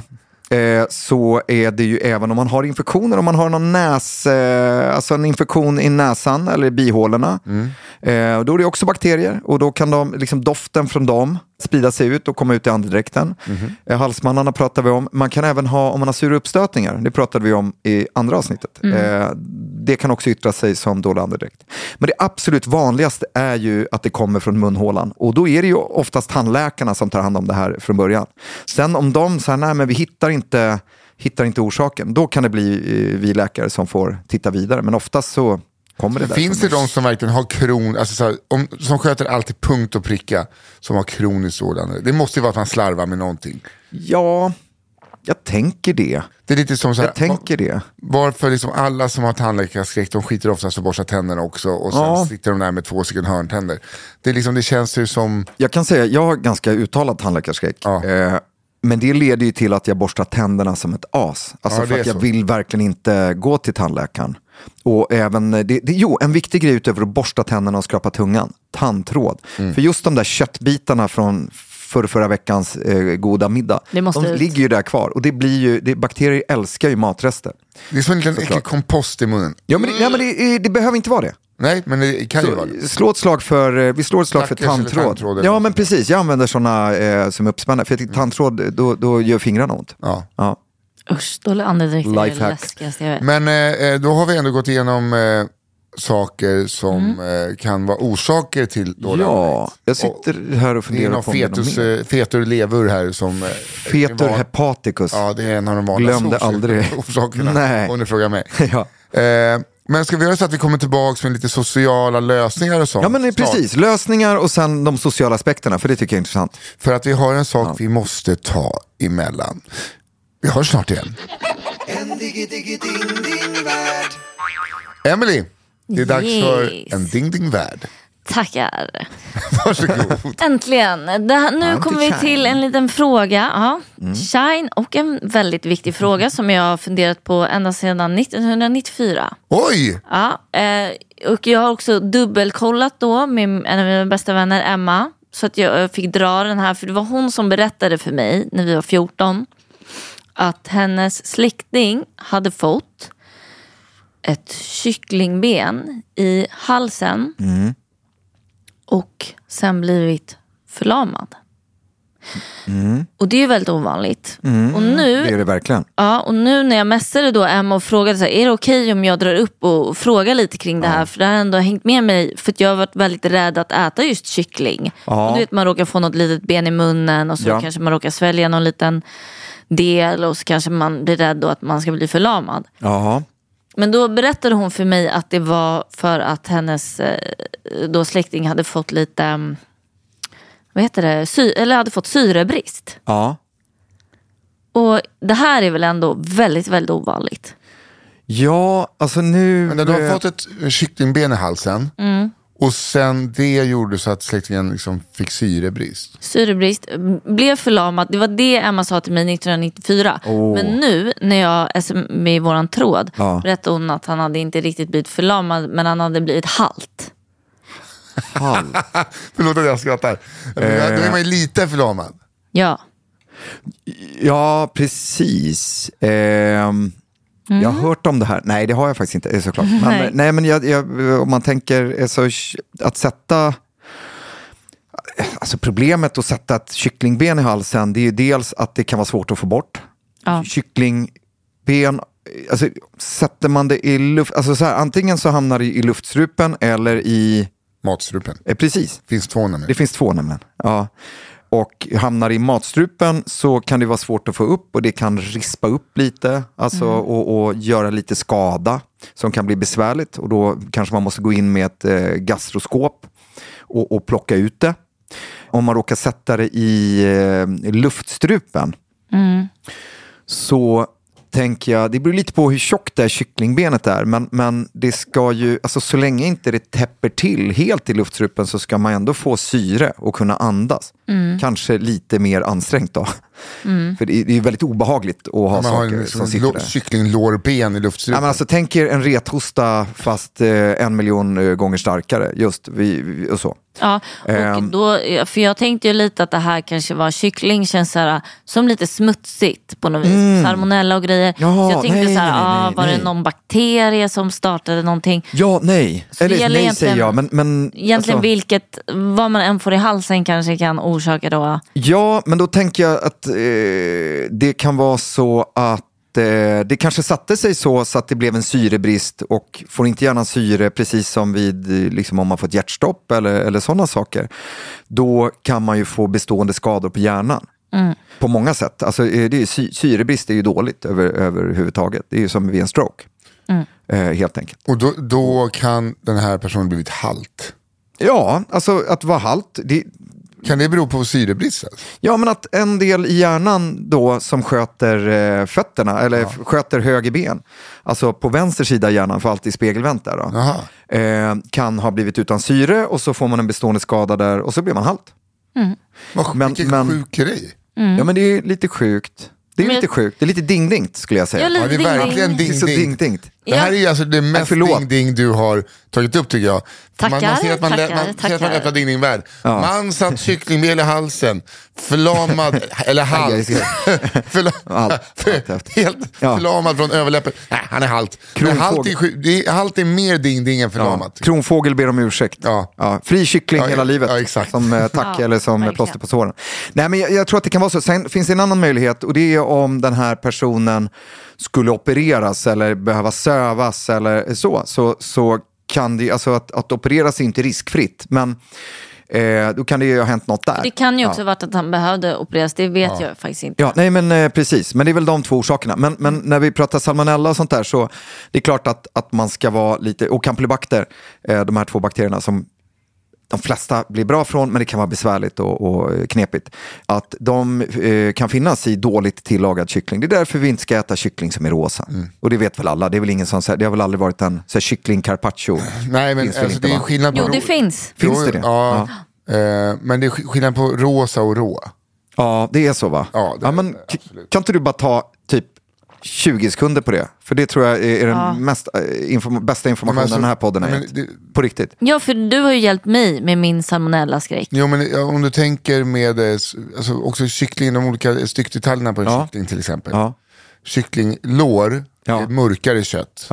så är det ju även om man har infektioner, om man har någon alltså en infektion i näsan eller i bihålorna, då är det också bakterier och då kan de, liksom doften från dem sprida sig ut och komma ut i andedräkten. Halsmannarna pratar vi om. Man kan även ha, om man har sura uppstötningar, det pratade vi om i andra avsnittet. Det kan också yttra sig som dålig andedräkt. Men det absolut vanligaste är ju att det kommer från munhålan. Och då är det ju oftast tandläkarna som tar hand om det här från början. Sen om de säger, nej men vi hittar inte orsaken, då kan det bli vi läkare som får titta vidare. Men oftast så kommer det där. Finns det de som verkligen har alltså så här, som sköter allt till punkt och pricka, som har kroniskt sådana? Det måste ju vara att man slarvar med någonting. Ja, jag tänker det. Det är lite som så här, jag tänker det. Varför liksom alla som har tandläkarskräck, de skiter oftast att borsta tänderna också och sen sitter de där med 2 stycken hörntänder. Det är liksom, det känns ju som... Jag kan säga, jag har ganska uttalad tandläkarskräck. Ja. Men det leder ju till att jag borstar tänderna som ett as. Alltså för att jag vill verkligen inte gå till tandläkaren. Och även, en viktig grej utöver att borsta tänderna och skrapa tungan, tandtråd. För just de där köttbitarna från förra veckans goda middag, de ligger ju där kvar. Och det blir ju, bakterier älskar ju matrester. Det är som en liten äcklig kompost i munnen. Ja, men det behöver inte vara det. Nej, men det kan ju vara det. Vi slår ett slag för tandtråd. Ja, men precis. Jag använder sådana som uppspänner. För att tandtråd, då gör fingrarna ont. Ja. Usch, dålig andedräkt är det läskigaste jag vet. Men då har vi ändå gått igenom saker som kan vara orsaker till dålig andedräkt. Jag sitter här och funderar på fetur lever här som... Fetur hepaticus. Ja, det är en av de vanligaste orsakerna. Nej. Om ni frågar mig. Ja. Men ska vi göra så att vi kommer tillbaka med lite sociala lösningar och sånt? Ja, men precis. Lösningar och sen de sociala aspekterna, för det tycker jag är intressant. För att vi har en sak vi måste ta emellan. Vi hörs snart igen. En ding-ding-värld. Emily, det är dags för en ding-ding-värld. Tackar. Varsågod. Äntligen. Nu kommer vi till en liten fråga. Shine, och en väldigt viktig fråga som jag har funderat på ända sedan 1994. Oj! Ja, och jag har också dubbelkollat då med en av mina bästa vänner, Emma. Så att jag fick dra den här, för det var hon som berättade för mig när vi var 14 att hennes släkting hade fått ett kycklingben i halsen och sen blivit förlamad. Och det är ju väldigt ovanligt. Och nu, det är det verkligen. Ja, och nu när jag messade då Emma och frågade så här, är det okej om jag drar upp och frågar lite kring det här? För det har ändå hängt med mig, för att jag har varit väldigt rädd att äta just kyckling. Och du vet, man råkar få något litet ben i munnen och så kanske man råkar svälja någon liten del och så kanske man blir rädd då att man ska bli förlamad. Ja. Men då berättade hon för mig att det var för att hennes då släkting hade fått lite, vad heter det, eller hade fått syrebrist. Ja. Och det här är väl ändå väldigt, väldigt ovanligt. Ja, alltså nu... Men du har fått ett kycklingben i halsen. Och sen det gjorde så att släktingen liksom fick syrebrist. Syrebrist, blev förlamad. Det var det Emma sa till mig 1994. Men nu när jag med i våran tråd berättade hon att han hade inte riktigt blivit förlamad, men han hade blivit halt. Förlåt att jag skrattar. Då är man ju lite förlamad. Ja. Ja, precis. Jag har hört om det här. Nej, det har jag faktiskt inte, såklart. Men om man tänker så, att sätta... Alltså problemet att sätta ett kycklingben i halsen, det är ju dels att det kan vara svårt att få bort. Kycklingben alltså, sätter man det i luft, alltså så här, antingen så hamnar det i luftstrupen eller i matstrupen. Precis. Finns 2 nämligen. Det finns 2 nämligen. Ja. Och hamnar i matstrupen så kan det vara svårt att få upp och det kan rispa upp lite, alltså, och göra lite skada som kan bli besvärligt, och då kanske man måste gå in med ett gastroskop och plocka ut det. Om man råkar sätta det i luftstrupen så tänker jag, det beror lite på hur tjockt det här kycklingbenet är, men det ska ju, alltså så länge inte det täpper till helt i luftstrupen så ska man ändå få syre och kunna andas. Kanske lite mer ansträngt då. För det är ju väldigt obehagligt att ha saker som sitter där. Kycklinglårben i luftstrupen. Ja, men alltså, tänk er en rethosta fast 1 miljon gånger starkare, just och så. Ja, och då, för jag tänkte ju lite att det här kanske var kyckling, känns så här, som lite smutsigt på något vis, salmonella och grejer. Jaha, så jag tänkte nej, så här, nej. Var det någon bakterie som startade någonting? Ja, nej. Så Eller nej säger jag, men egentligen alltså, vad man än får i halsen kanske kan orsaka då. Ja, men då tänker jag att det kan vara så att det kanske satte sig så att det blev en syrebrist, och får inte gärna syre, precis som vid liksom, om man får ett hjärtstopp eller sådana saker, då kan man ju få bestående skador på hjärnan. På många sätt. Alltså, syrebrist är ju dåligt överhuvudtaget. Det är ju som vid en stroke. Helt enkelt. Och då kan den här personen blivit halt. Ja, alltså att vara halt, kan det bero på syrebrist? Ja, men att en del i hjärnan då som sköter fötterna, eller sköter höger ben, alltså på vänster sida hjärnan, för alltid spegelvänt där då, kan ha blivit utan syre, och så får man en bestående skada där, och så blir man halt. Vilken sjuk grej. Ja, men det är lite sjukt. Det är lite sjukt. Det är lite ding-dingt skulle jag säga. Ja, det är verkligen ding-dingt. Det här är ju alltså det mest ding-ding du har tagit upp, tycker jag. Tackar, man ser att man öppnar ding-ding-värld. Man satt kycklingbel i halsen, förlamad, eller halt. Helt förlamad från överläppen. Nej, han är halt. Halt är mer ding-ding än förlamat. Kronfågel ber om ursäkt. Ja. Fri kyckling hela livet. Ja, exakt. Som tack eller som plåster på såren. Nej, men jag tror att det kan vara så. Sen finns det en annan möjlighet, och det är om den här personen skulle opereras eller behöva sövas eller så kan det, alltså att opereras är inte riskfritt, men då kan det ju ha hänt något där. Det kan ju också varit att han behövde opereras, det vet jag faktiskt inte. Ja, nej, men precis, men det är väl de 2 orsakerna. Men när vi pratar salmonella och sånt där, så det är klart att man ska vara lite, och campylobacter, de här 2 bakterierna som de flesta blir bra från, men det kan vara besvärligt och knepigt. Att de kan finnas i dåligt tillagad kyckling. Det är därför vi inte ska äta kyckling som är rosa. Och det vet väl alla. Det är väl ingen som säger, det har väl aldrig varit en så här, kyckling carpaccio. Nej, men alltså, det är skillnad på... Jo, det finns. Finns det? Ja. Men det är skillnad på rosa och rå. Ja, det är så, va? Ja, men kan inte du bara ta typ 20 sekunder på det? För det tror jag är den bästa informationen alltså, den här podden har gett. På riktigt. Ja, för du har ju hjälpt mig med min salmonella-skräck. Jo, men om du tänker med alltså, också kyckling, de olika styckdetaljerna på en kyckling till exempel. Kycklinglår, mörkare kött.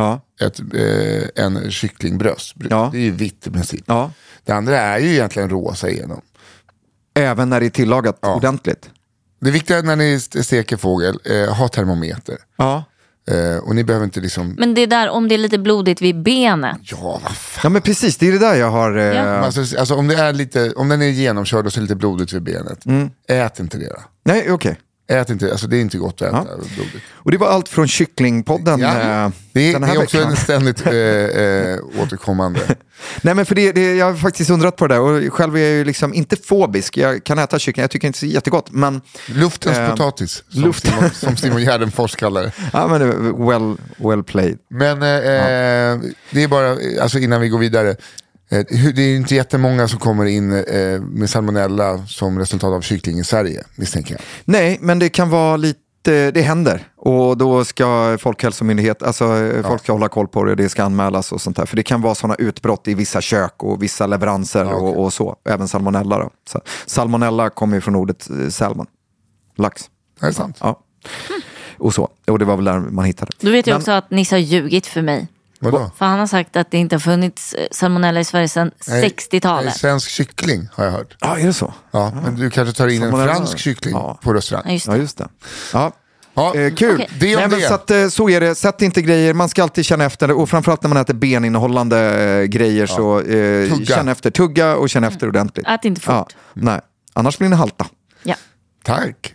En kycklingbröst. Det är ju vitt i princip. Det andra är ju egentligen rosa igenom. Även när det är tillagat ordentligt. Det viktiga är när ni steker fågel, ha termometer. Och ni behöver inte liksom... Men det är där, om det är lite blodigt vid benet. Ja, vad fan. Ja, men precis, det är det där jag har... Alltså om det är lite, om den är genomkörd och så är lite blodigt vid benet, ät inte det då. Nej, okej. Ät inte, alltså det är inte gott att äta blodigt. Och det var allt från kycklingpodden. Det är också en ständigt återkommande. Nej, men för jag har faktiskt undrat på det där. Och själv är jag ju liksom inte fobisk. Jag kan äta kyckling, jag tycker inte det är jättegott. Men, luftens potatis, som Simon Gärdenfors kallar det. Ja, men well played. Men det är bara, alltså innan vi går vidare. Det är inte jättemånga som kommer in med salmonella som resultat av kyckling i Sverige, misstänker jag. Nej, men det kan vara lite, det händer. Och då ska Folkhälsomyndighet, alltså folk ska hålla koll på det, det ska anmälas och sånt där. För det kan vara sådana utbrott i vissa kök och vissa leveranser och så. Även salmonella då. Så, salmonella kommer ju från ordet salmon, lax. Är det sant? Ja. Och så. Och det var väl där man hittade. Du vet ju också att Nisse har ljugit för mig. Vadå? För han har sagt att det inte har funnits salmonella i Sverige sedan 60-talet. Nej, svensk kyckling har jag hört. Ja, är det så? Ja, men du kanske tar in en fransk kyckling på restaurang. Ja, just det. Ja, just det. Ja. Ja, kul. Okej. Det om Men det. så, att, så är det, sätt inte grejer, man ska alltid känna efter, och framförallt när man äter beninnehållande grejer så känn efter, tugga och känn efter ordentligt. Ät inte fort. Nej, annars blir ni halta. Ja. Tack.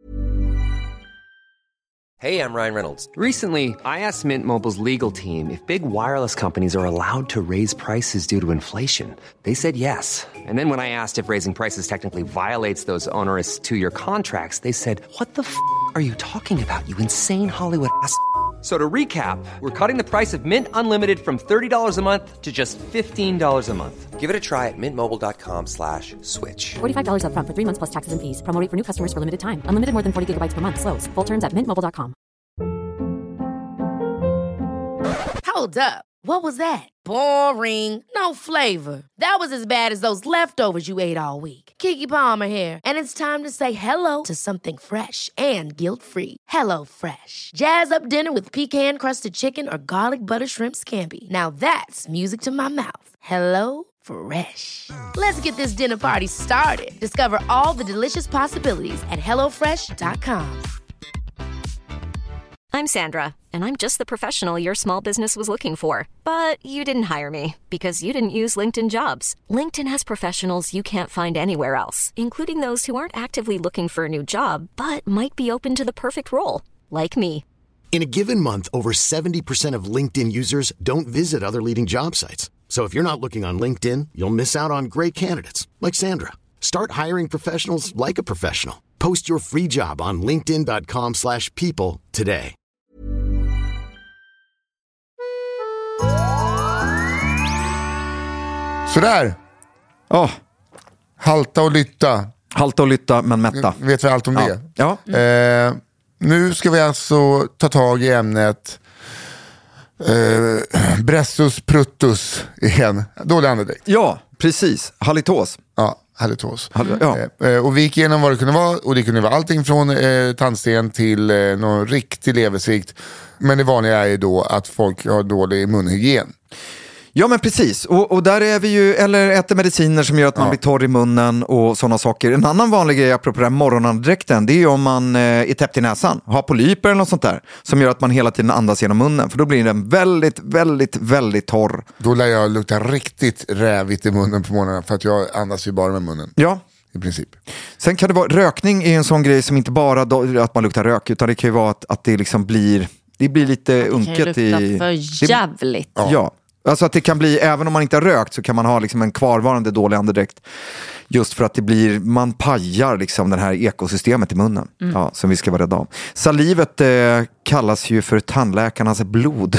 Hey, I'm Ryan Reynolds. Recently, I asked Mint Mobile's legal team if big wireless companies are allowed to raise prices due to inflation. They said yes. And then when I asked if raising prices technically violates those onerous 2-year contracts, they said, "What the f*** are you talking about, you insane Hollywood ass?" So to recap, we're cutting the price of Mint Unlimited from $30 a month to just $15 a month. Give it a try at mintmobile.com/switch. $45 up front for 3 months plus taxes and fees. Promo rate for new customers for limited time. Unlimited more than 40 gigabytes per month. Slows full terms at mintmobile.com. Hold up. What was that? Boring. No flavor. That was as bad as those leftovers you ate all week. Keke Palmer here, and it's time to say hello to something fresh and guilt-free. Hello Fresh. Jazz up dinner with pecan-crusted chicken or garlic butter shrimp scampi. Now that's music to my mouth. Hello Fresh. Let's get this dinner party started. Discover all the delicious possibilities at hellofresh.com. I'm Sandra, and I'm just the professional your small business was looking for. But you didn't hire me because you didn't use LinkedIn Jobs. LinkedIn has professionals you can't find anywhere else, including those who aren't actively looking for a new job, but might be open to the perfect role, like me. In a given month, over 70% of LinkedIn users don't visit other leading job sites. So if you're not looking on LinkedIn, you'll miss out on great candidates like Sandra. Start hiring professionals like a professional. Post your free job on linkedin.com/people today. Sådär. Halta och lytta. Halta och lytta, men mätta. Vet vi allt om det? Ja. Nu ska vi alltså ta tag i ämnet Bressus pruttus igen. Dålig andedräkt. Ja, precis. Halitos. Ja, halitos. Ja. Och vi gick igenom vad det kunde vara. Och det kunde vara allting från tandsten till någon riktig leversvikt. Men det vanliga är ju då att folk har dålig munhygien. Ja, men precis. Och där är vi ju, eller äter mediciner som gör att man blir torr i munnen och sådana saker. En annan vanlig grej apropå den här morgonandedräkten, det är ju om man är täppt i näsan, har polyper eller något sånt där, som gör att man hela tiden andas genom munnen. För då blir den väldigt, väldigt, väldigt torr. Då lär jag lukta riktigt rävigt i munnen på morgonen, för att jag andas ju bara med munnen. Ja. I princip. Sen kan det vara, rökning är en sån grej som inte bara att man luktar rök, utan det kan ju vara att det liksom blir, det blir lite unket. Det kan ju lukta för jävligt. Ja. Alltså att det kan bli, även om man inte har rökt så kan man ha liksom en kvarvarande dålig andedräkt. Just för att det blir, man pajar liksom det här ekosystemet i munnen. Ja, som vi ska vara rädda om. Salivet kallas ju för tandläkarnas blod.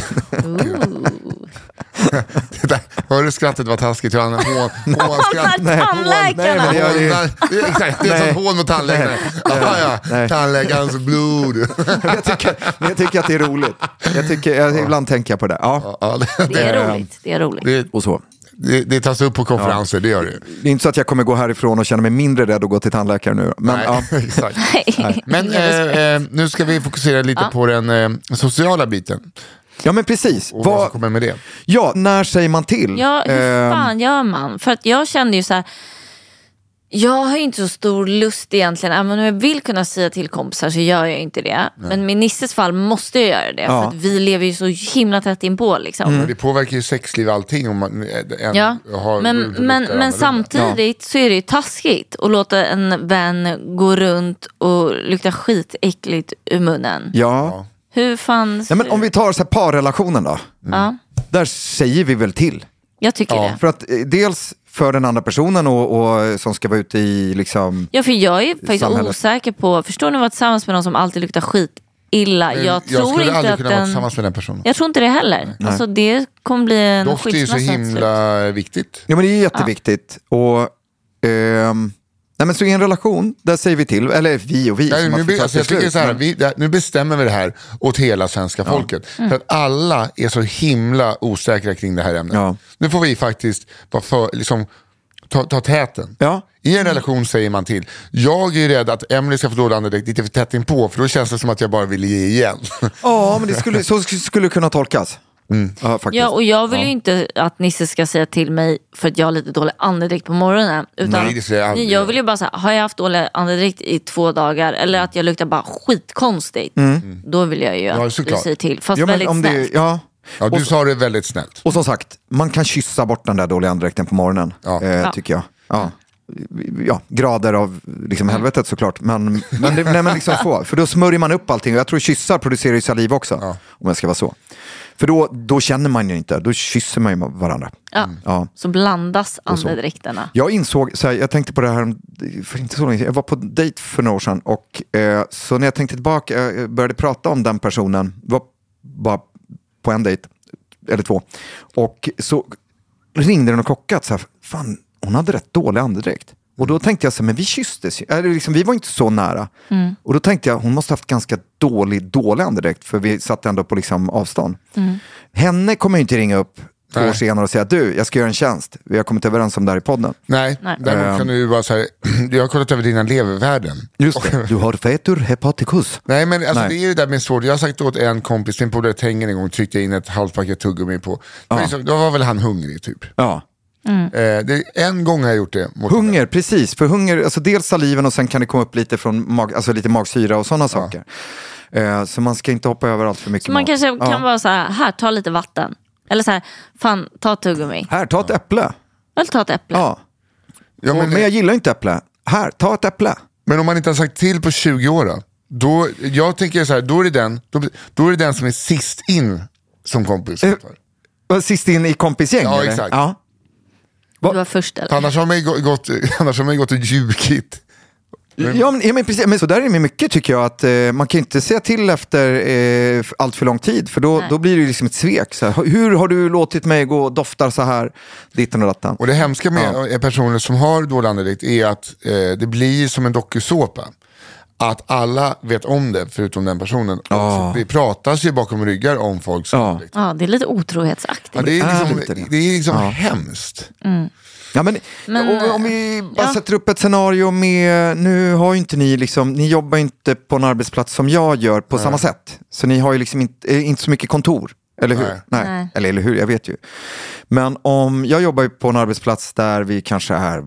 Hör du skrattet var taskigt? Jag har en hånskratt. Tandläkarna. Det är en sån hån mot tandläkaren. Tandläkarens blod. jag tycker att det är roligt. Ibland tänker jag på det. Ja. Det är roligt. Och så. Det tas upp på konferenser, det gör det. Det är inte så att jag kommer gå härifrån och känna mig mindre rädd att gå till tandläkaren nu. Men, nej, exakt. Men nu ska vi fokusera lite på den sociala biten. Ja, men precis. Och vad kommer med det? Ja, när säger man till? Ja, hur fan gör man? För att jag kände ju så här, jag har ju inte så stor lust egentligen. Även om jag vill kunna säga till kompisar så gör jag inte det. Nej. Men med Nisses fall måste jag göra det. För att vi lever ju så himla tätt inpå liksom. Det påverkar ju sexliv och allting. Om man har men samtidigt så är det ju taskigt att låta en vän gå runt och lukta skitäckligt ur munnen. Ja. Hur fan... Ja, men om vi tar så här parrelationen då. Där säger vi väl till. Jag tycker det. För att dels för den andra personen och som ska vara ute i liksom... Ja, för jag är faktiskt osäker på... Förstår ni vad tillsammans med någon som alltid luktar skit illa? Jag skulle inte aldrig att kunna vara tillsammans med den personen. Jag tror inte det heller. Alltså det kommer bli en doft är ju så himla viktigt. Ja, men det är jätteviktigt. Och... nej, men så i en relation, där säger vi till, eller vi och vi. Nej, jag tycker så här, nu bestämmer vi det här åt hela svenska folket. För att alla är så himla osäkra kring det här ämnet. Ja. Nu får vi faktiskt ta täten. Ja. I en relation säger man till. Jag är rädd att Emily ska få dålig andedräkt lite för tätt in på, för då känns det som att jag bara vill ge igen. Ja, men så skulle det kunna tolkas. Ja, faktiskt. Ja, och jag vill ju inte att Nisse ska säga till mig för att jag har lite dålig andedräkt på morgonen. Utan Nej, det säger jag aldrig. jag vill ju bara säga, har jag haft dålig andedräkt i 2 dagar eller att jag luktar bara skitkonstigt, då vill jag ju att du såklart. säger till. Fast Ja, men väldigt om snällt. Ja, du sa det väldigt snällt. och som sagt, man kan kyssa bort den där dåliga andedräkten på morgonen, tycker jag. Ja, grader av liksom helvetet såklart. Men liksom för då smörjer man upp allting. Och jag tror kyssar producerar ju saliv också. Om jag ska vara så. För då känner man ju inte. Då kysser man ju varandra. Ja. Så blandas andedräkterna. Jag insåg, så här, jag tänkte på det här för inte så länge. Jag var på dejt för några år sedan. Och så när jag tänkte tillbaka, jag började prata om den personen. Var bara på en dejt. Eller 2. Och så ringde den och klockat. Så här, fan, hon hade rätt dålig andedräkt. Och då tänkte jag så här, men vi kysstes ju. Liksom, vi var inte så nära. Och då tänkte jag, hon måste haft ganska dålig andedräkt. För vi satt ändå på liksom avstånd. Henne kommer ju inte ringa upp 2 år senare och säga, du, jag ska göra en tjänst. Vi har kommit överens om det här i podden. Nej. Däremot kan du ju bara säga, jag har kollat över dina levervärden. Just det, du har fetur hepaticus. Nej, men alltså, det är ju det där med svårt. Jag har sagt åt en kompis, min polare Tengen en gång, tryckte in ett halvt paket tuggummi på. Då var väl han hungrig typ. Ja. En gång har jag gjort det. Hunger, precis. För hunger, alltså dels saliven och sen kan det komma upp lite från alltså lite magsyra och sådana saker. Så man ska inte hoppa över allt för mycket. Så man kanske kan vara så här, ta lite vatten. Eller så här, fan, ta tuggummi. Här, ta ett äpple. Eller ta ett äpple. Ja. Men jag gillar inte äpple. Här, ta ett äpple. Men om man inte har sagt till på 20 år då jag tänker så här, då är det den som är sist in som kompis. Sist in i kompisgäng? Ja, eller? exakt. Ja. Du var först eller? Annars har man gått och ljugit. Men precis. Men så där är det med mycket tycker jag. Att man kan inte säga till efter allt för lång tid. För då blir det liksom ett svek. Så här, hur har du låtit mig gå och doftar så här? Ditten och datten. Och det hemska med personer som har dålig andedräkt är att det blir som en dokusåpa. Att alla vet om det förutom den personen. Och det pratas ju bakom ryggar om folks andedräkt. Ja, det är lite otrohetsaktigt. Ja, det är liksom hemskt. Ja, men om vi bara sätter upp ett scenario med, nu har ju inte ni liksom, ni jobbar inte på en arbetsplats som jag gör på samma sätt. Så ni har ju liksom inte så mycket kontor, eller hur? Nej. Eller hur, jag vet ju. Men om jag jobbar på en arbetsplats där vi kanske är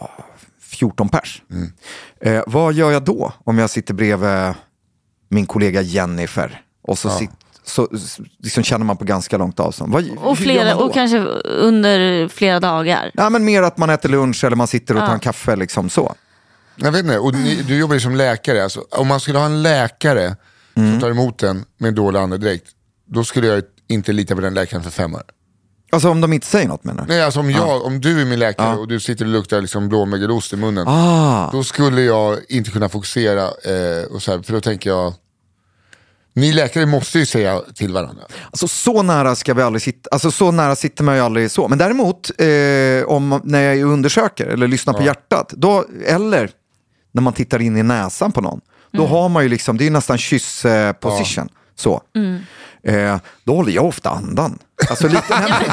14 pers. Vad gör jag då om jag sitter bredvid min kollega Jennifer och så så liksom känner man på ganska långt avstånd. Och kanske under flera dagar. Ja, men mer att man äter lunch eller man sitter och tar en kaffe liksom så. Jag vet inte, och du jobbar ju som läkare. Alltså, om man skulle ha en läkare som tar emot en med dålig andedräkt, då skulle jag inte lita på den läkaren för 5 år. Alltså om de inte säger något menar du? Nej, alltså om du är min läkare och du sitter och luktar liksom blåmögelost i munnen, då skulle jag inte kunna fokusera och så här, för då tänker jag, ni läkare måste ju säga till varandra. Alltså så nära ska vi aldrig sitta. Alltså så nära sitter man ju aldrig så. Men däremot när jag undersöker eller lyssnar på hjärtat då, eller när man tittar in i näsan på någon, då har man ju liksom, det är nästan kyss position. Så. Då håller jag ofta andan. Alltså lite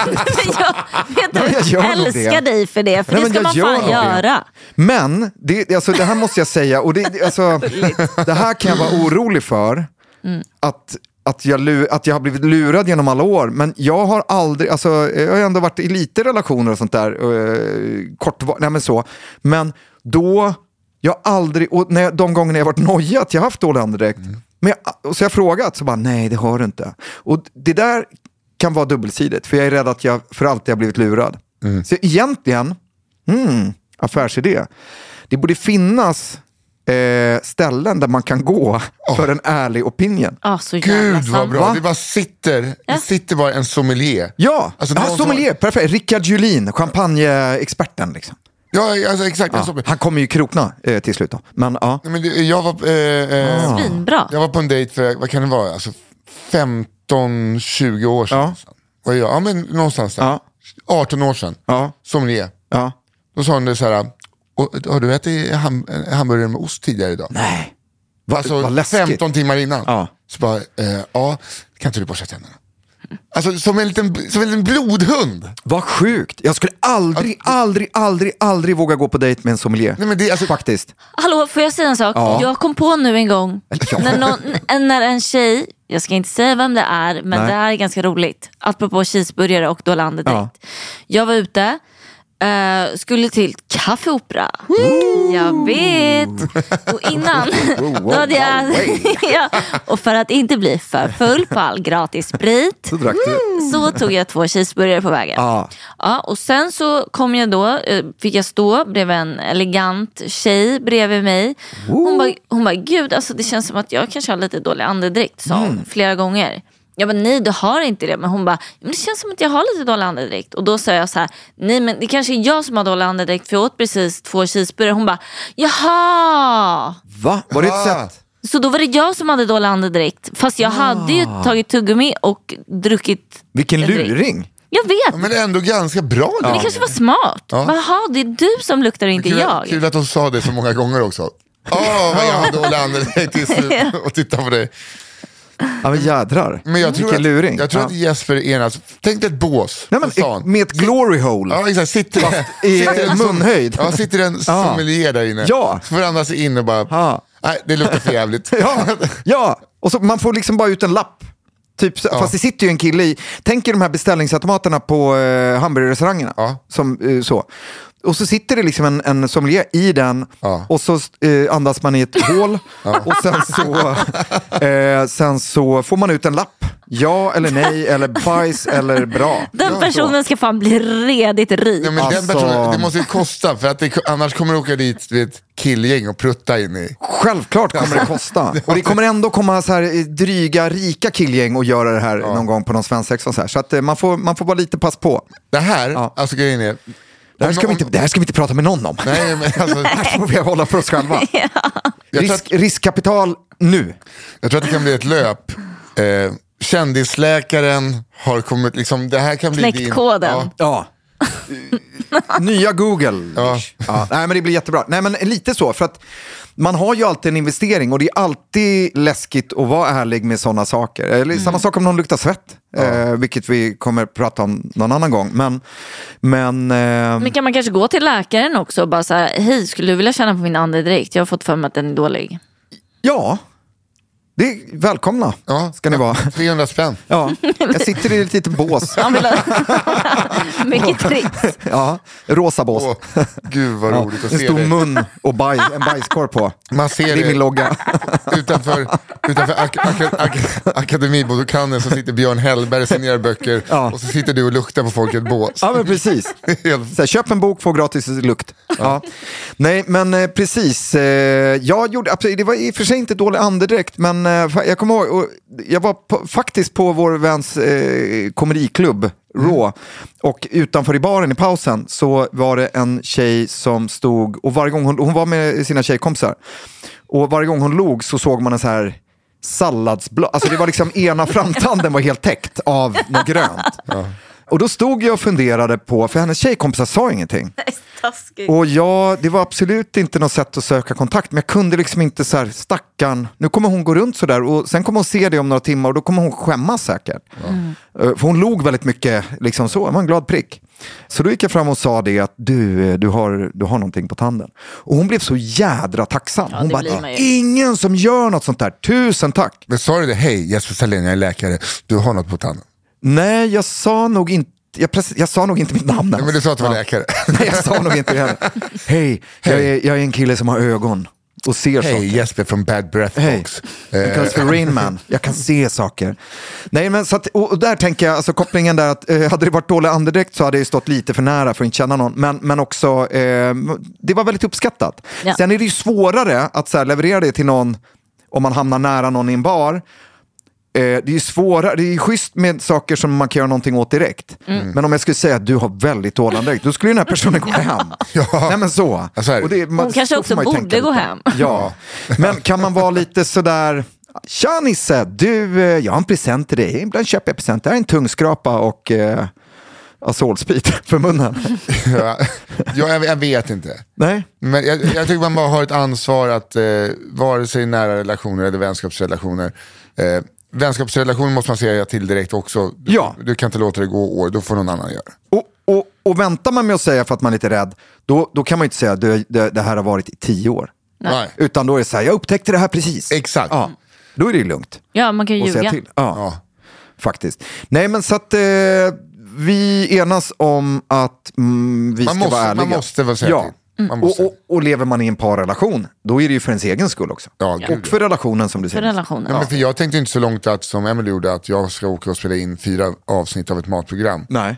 jag älskar dig för det. För det ska man fan göra. Men det här måste jag säga. Och det här kan jag vara orolig för. Att jag har blivit lurad genom alla år. Men jag har aldrig, jag har ändå varit i lite relationer och sånt där, men då jag aldrig, och de gånger jag har varit nojat, jag har haft dålig andedräkt, men så jag har frågat, så bara nej, det har du inte. Och det där kan vara dubbelsidigt, för jag är rädd att jag för alltid har blivit lurad. Så egentligen affärsidé, det borde finnas ställen där man kan gå för en ärlig opinion. Så Gud vad bra, det bara sitter bara en sommelier. Ja, alltså, sommelier, perfekt. Rickard Julin, champagneexperten liksom. Ja, alltså exakt. Han kommer ju krokna till slut då. Men ja. Men jag var svinbra. Jag var på en dejt för, vad kan det vara? Alltså 15-20 år sedan. Vad gör jag? Ja, men någonstans där. 18 år sedan. Sommelier. Då sa hon det så här: har du ätit hamburgare med ost tidigare idag? Nej. Alltså 15 timmar innan. Så bara, kan inte du borsta tänderna? Alltså som en liten blodhund. Vad sjukt. Jag skulle aldrig våga gå på dejt med en sommelier. Nej, men det, alltså, faktiskt. Hallå, får jag säga en sak? Ja. Jag kom på nu en gång Ja. när en tjej, jag ska inte säga vem det är, men Nej. det här är ganska roligt. Apropå cheeseburgare och dålig andedräkt. Ja. Jag var ute, skulle till kaffeopera. Jag vet. Och innan då hade jag ja, och för att inte bli för full på all gratis sprit Så drack du. så tog jag 2 cheeseburgare på vägen. Ja, och sen så kom jag då, fick jag stå bredvid en elegant tjej bredvid mig. Hon bara, gud, alltså det känns som att jag kanske har lite dålig andedräkt, sa hon flera gånger. Jag bara, nej, du har inte det. Men hon bara, men det känns som att jag har lite dålig andedräkt. Och då sa jag så här, nej, men det kanske är jag som har dålig andedräkt, för jag åt precis 2 cheeseburgare. Hon bara, jaha. Va? Var det ett sätt? Så då var det jag som hade dålig andedräkt. Fast jag hade ju tagit tuggummi och druckit. Vilken luring. Jag vet. men det är ändå ganska bra. Men det kanske var smart. Jaha, det är du som luktar, inte jag. Kul att hon sa det så många gånger också. Vad jag har dålig andedräkt och titta på det. Ja, men jädrar. Men jag tror luring. Jag tror att Jesper enas. Tänk dig ett bås. Nej, men, med ett glory hole. Ja, exakt. Sitter i munhöjd. Ja, sitter en sommelier där inne. Ja. Så får andra sig in och bara, nej, det luktar för jävligt. Ja, och så man får liksom bara ut en lapp. Typ, fast det sitter ju en kille i. Tänk er de här beställningsautomaterna på hamburgerrestaurangerna. Som så. Och så sitter det liksom en sommelier i den och så andas man i ett hål och sen så får man ut en lapp. Ja eller nej, eller bajs eller bra. Den personen ska fan bli redigt rik. Ja, men den personen, det måste ju kosta, för att annars kommer du åka dit vid ett killgäng och prutta in i. Självklart kommer det kosta. Och det kommer ändå komma så här dryga, rika killgäng och göra det här någon gång på någon svensexa och så här. Så att man får vara lite pass på. Det här, alltså grejen är... Det här ska vi inte prata med någon om. Nej, men alltså, det här får vi hålla för oss själva. Ja. Riskkapital nu. Jag tror att det kan bli ett löp. Kändisläkaren har kommit, liksom, det här kan bli knäckt koden. Ja. Nya Google. Ja. Nej, men det blir jättebra. Nej, men lite så, för att man har ju alltid en investering och det är alltid läskigt att vara ärlig med sådana saker. Eller samma sak om någon luktar svett, vilket vi kommer prata om någon annan gång. Men kan man kanske gå till läkaren också och bara säga, hej, skulle du vilja känna på min andedräkt? Jag har fått för mig att den är dålig. Ja. Det är välkomna, ska ni vara. 300 spänn. Ja, jag sitter i ett litet bås. Mycket tricks. Ja, rosa bås. Gud vad roligt att se en stor det. mun och en bajskorv på. Man ser det är min logga. Utanför Akademibokhandeln så sitter Björn Hellberg och signerar böcker. Och så sitter du och luktar på folk i ett bås. Ja, men precis. Så här, köp en bok, få gratis lukt. Ja. Nej, men precis. Jag gjorde, det var i och för sig inte dålig andedräkt, men jag kommer ihåg, och jag var faktiskt på vår väns komediklubb Raw, och utanför i baren i pausen så var det en tjej som stod, och varje gång hon var med sina tjejkompisar, och varje gång hon log så såg man en så här salladsblad, alltså det var liksom ena framtanden var helt täckt av något grönt. Och då stod jag och funderade på, för hennes tjejkompisar sa ingenting. Och det var absolut inte något sätt att söka kontakt, men jag kunde liksom inte så här, stackarn, nu kommer hon gå runt så där och sen kommer hon se det om några timmar och då kommer hon skämmas säkert. För hon log väldigt mycket, liksom så, det var en glad prick. Så då gick jag fram och sa det att du har någonting på tanden. Och hon blev så jädra tacksam. Hon bara, ingen som gör något sånt där, tusen tack. Men sa du det, hej Jesper Salén, jag är läkare, du har något på tanden? Nej, jag sa nog inte. Jag sa nog inte mitt namn. Nej, men du sa att du var läkare. Nej, jag sa nog inte det heller. Hej, jag är en kille som har ögon och ser saker. Hej, Jesper från Bad Breath Box. Jag kallas för Rain Man. Jag kan se saker. Nej, men så att, och där tänker jag, alltså kopplingen där att hade det varit dålig andedräkt så hade jag stått lite för nära för att inte känna någon. Men också, det var väldigt uppskattat. Ja. Sen är det ju svårare att så här, leverera det till någon om man hamnar nära någon i en bar. Det är ju svårare, det är ju schysst med saker som man kan göra någonting åt direkt. Men om jag skulle säga att du har väldigt dålig andedräkt, då skulle ju den här personen gå hem. Nej, men så. Och det, hon kanske också borde gå hem. Ja, men kan man vara lite sådär, tja Nisse, jag har en present till dig. Ibland köper jag present, det här är en tungskrapa och azolsprit för munnen. Jag vet inte. Nej. Men jag tycker man bara har ett ansvar att vare sig nära relationer eller vänskapsrelationer, Vänskapsrelation måste man säga till direkt också. Du kan inte låta det gå år, då får någon annan göra. Och väntar man med att säga för att man är lite rädd, då kan man inte säga att det här har varit i 10 år. Nej. Utan då är det så här, jag upptäckte det här precis. Exakt. Ja, då är det lugnt. Ja, man kan ju ljuga. Ja, faktiskt. Nej, men så att vi enas om att vi ska vara ärliga. Man måste vara säker. Och lever man i en parrelation, då är det ju för ens egen skull också. Och för relationen som du säger. För relationen. Men för jag tänkte inte så långt att, som Emily gjorde, att jag ska åka och spela in 4 avsnitt av ett matprogram. Nej.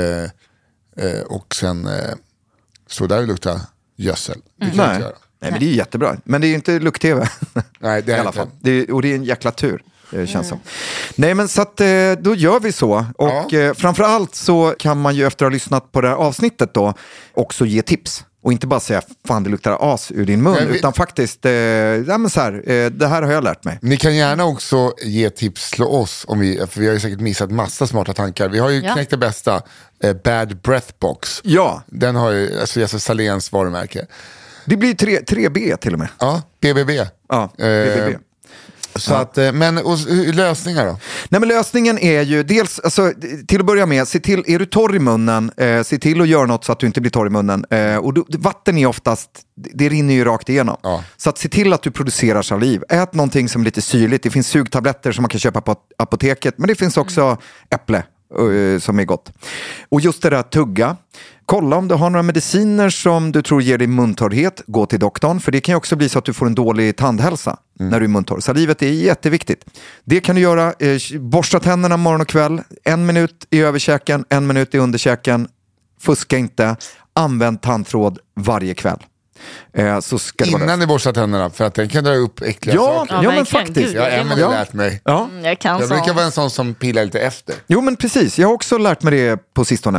Och sen så där luktar gödsel. Nej, men det är ju jättebra. Men det är ju inte lukt-tv. Nej, det är i alla fall. Och det är en jäkla tur. Det känns som. Nej, men så att då gör vi så. Och framförallt så kan man ju efter att ha lyssnat på det här avsnittet då också ge tips. Och inte bara säga, fan det luktar as ur din mun. Utan faktiskt, men så här, det här har jag lärt mig. Ni kan gärna också ge tips till oss. För vi har ju säkert missat massa smarta tankar. Vi har ju knäckt det bästa, Bad Breath Box. Ja. Den har ju, alltså Saléns varumärke. Det blir 3B till och med. Ja, BBB. Ja, BBB. Så att, men och lösningar då? Nej, men lösningen är ju dels, alltså, till att börja med, är du torr i munnen, se till att göra något så att du inte blir torr i munnen. Och vatten är oftast, det rinner ju rakt igenom. Ja. Så att se till att du producerar saliv. Ät någonting som är lite syrligt. Det finns sugtabletter som man kan köpa på apoteket, men det finns också äpple som är gott. Och just det där tugga. Kolla om du har några mediciner som du tror ger dig muntorrhet. Gå till doktorn, för det kan ju också bli så att du får en dålig tandhälsa när du är muntorr. Salivet är jätteviktigt. Det kan du göra. Borsta tänderna morgon och kväll. 1 minut i överkäken, 1 minut i underkäken. Fuska inte. Använd tandtråd varje kväll. Så ska innan ni borstar tänderna, för att den kan dra upp äckliga saker. Ja, men faktiskt. Jag har även lärt mig. Ja. Jag brukar vara en sån som pilar lite efter. Jo, men precis. Jag har också lärt mig det på sistone.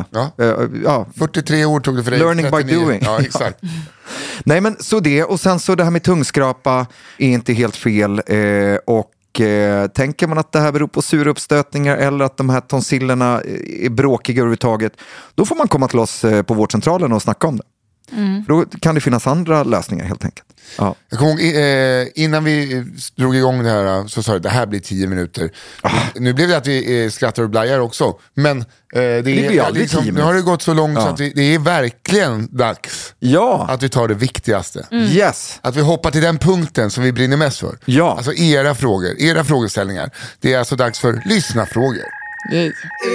43 år tog det för dig. Learning 39. by doing. Ja, exakt. Nej, men så det. Och sen så det här med tungskrapa är inte helt fel. Och tänker man att det här beror på sura uppstötningar eller att de här tonsillerna är bråkiga överhuvudtaget, då får man komma till oss på vårdcentralen och snacka om det. Då kan det finnas andra lösningar helt enkelt. Ja. Jag kommer ihåg, innan vi drog igång det här så sa jag, det här blir 10 minuter. Nu blev det att vi skrattar och blajar också. Men det blir aldrig liksom, 10 minuter. Nu har det gått så långt så att det är verkligen dags att vi tar det viktigaste. Yes. Att vi hoppar till den punkten som vi brinner mest för. Ja. Alltså era frågor, era frågeställningar. Det är alltså dags för lyssnafrågor. Yay.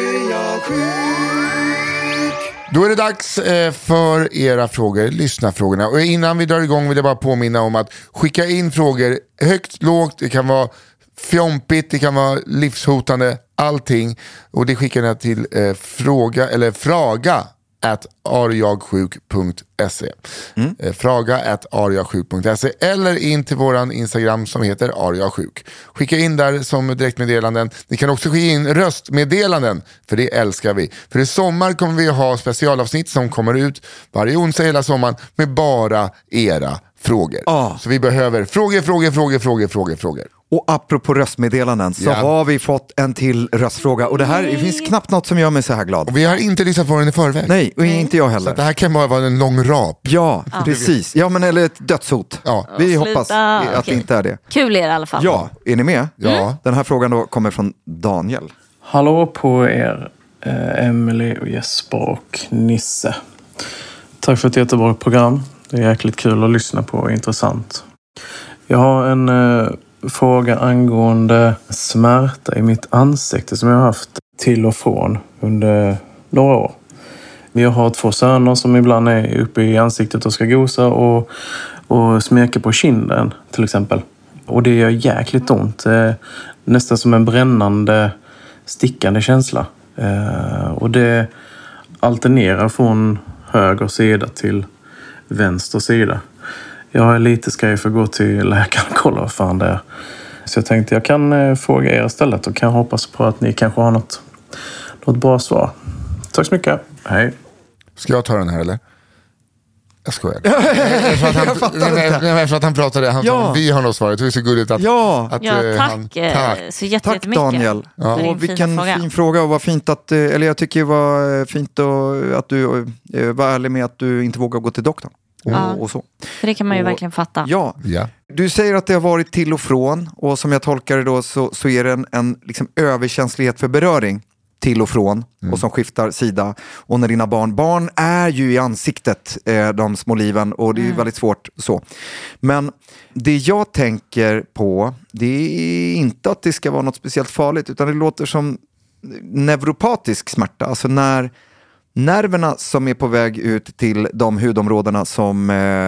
Då är det dags för era frågor, lyssnarfrågorna. Och innan vi drar igång vill jag bara påminna om att skicka in frågor högt, lågt, det kan vara fjompigt, det kan vara livshotande, allting. Och det skickar ni till fraga@ariagsjuk.se fraga@ariagsjuk.se eller in till våran Instagram som heter ariagsjuk. Skicka in där som direktmeddelanden. Ni kan också skicka in röstmeddelanden, för det älskar vi. För i sommar kommer vi ha specialavsnitt som kommer ut varje onsdag hela sommaren med bara era frågor. Så vi behöver frågor. Och apropå röstmeddelanden så har vi fått en till röstfråga. Och det finns knappt något som gör mig så här glad. Och vi har inte lyssnat på den i förväg. Nej, och inte jag heller. Så det här kan bara vara en lång rap. Ja, precis. Ja, men eller ett dödshot. Ja. Vi hoppas att det inte är det. Kul är det i alla fall. Ja, är ni med? Ja. Den här frågan då kommer från Daniel. Hallå på er, Emily och Jesper och Nisse. Tack för ett jättebra program. Det är jäkligt kul att lyssna på och intressant. Jag har en fråga angående smärta i mitt ansikte som jag har haft till och från under några år. Jag har 2 söner som ibland är uppe i ansiktet och ska gosa och smeka på kinden till exempel. Och det gör jäkligt ont. Nästan som en brännande, stickande känsla. Och det alternerar från höger sida till vänster sida. Jag är lite skräck för att gå till läkaren och kolla vad fan det är. Så jag tänkte jag kan fråga er istället och kan hoppas på att ni kanske har något bra svar. Tack så mycket. Hej. Ska jag ta den här eller? Jag skojar. Eftersom att han pratade, vi har nog svaret. Det är så gulligt att... Tack. Så jättemycket. Tack Daniel. Ja. Och vilken fin fråga och vad fint att, eller jag tycker det var fint att du var ärlig med att du inte vågar gå till doktorn. Och så. För det kan man ju verkligen fatta. Ja. Du säger att det har varit till och från, och som jag tolkar det då så är det en liksom överkänslighet för beröring till och från och som skiftar sida. Och när dina barn är ju i ansiktet, de små liven, och det är ju väldigt svårt så. Men det jag tänker på, det är inte att det ska vara något speciellt farligt, utan det låter som neuropatisk smärta. Alltså när nerverna som är på väg ut till de hudområdena som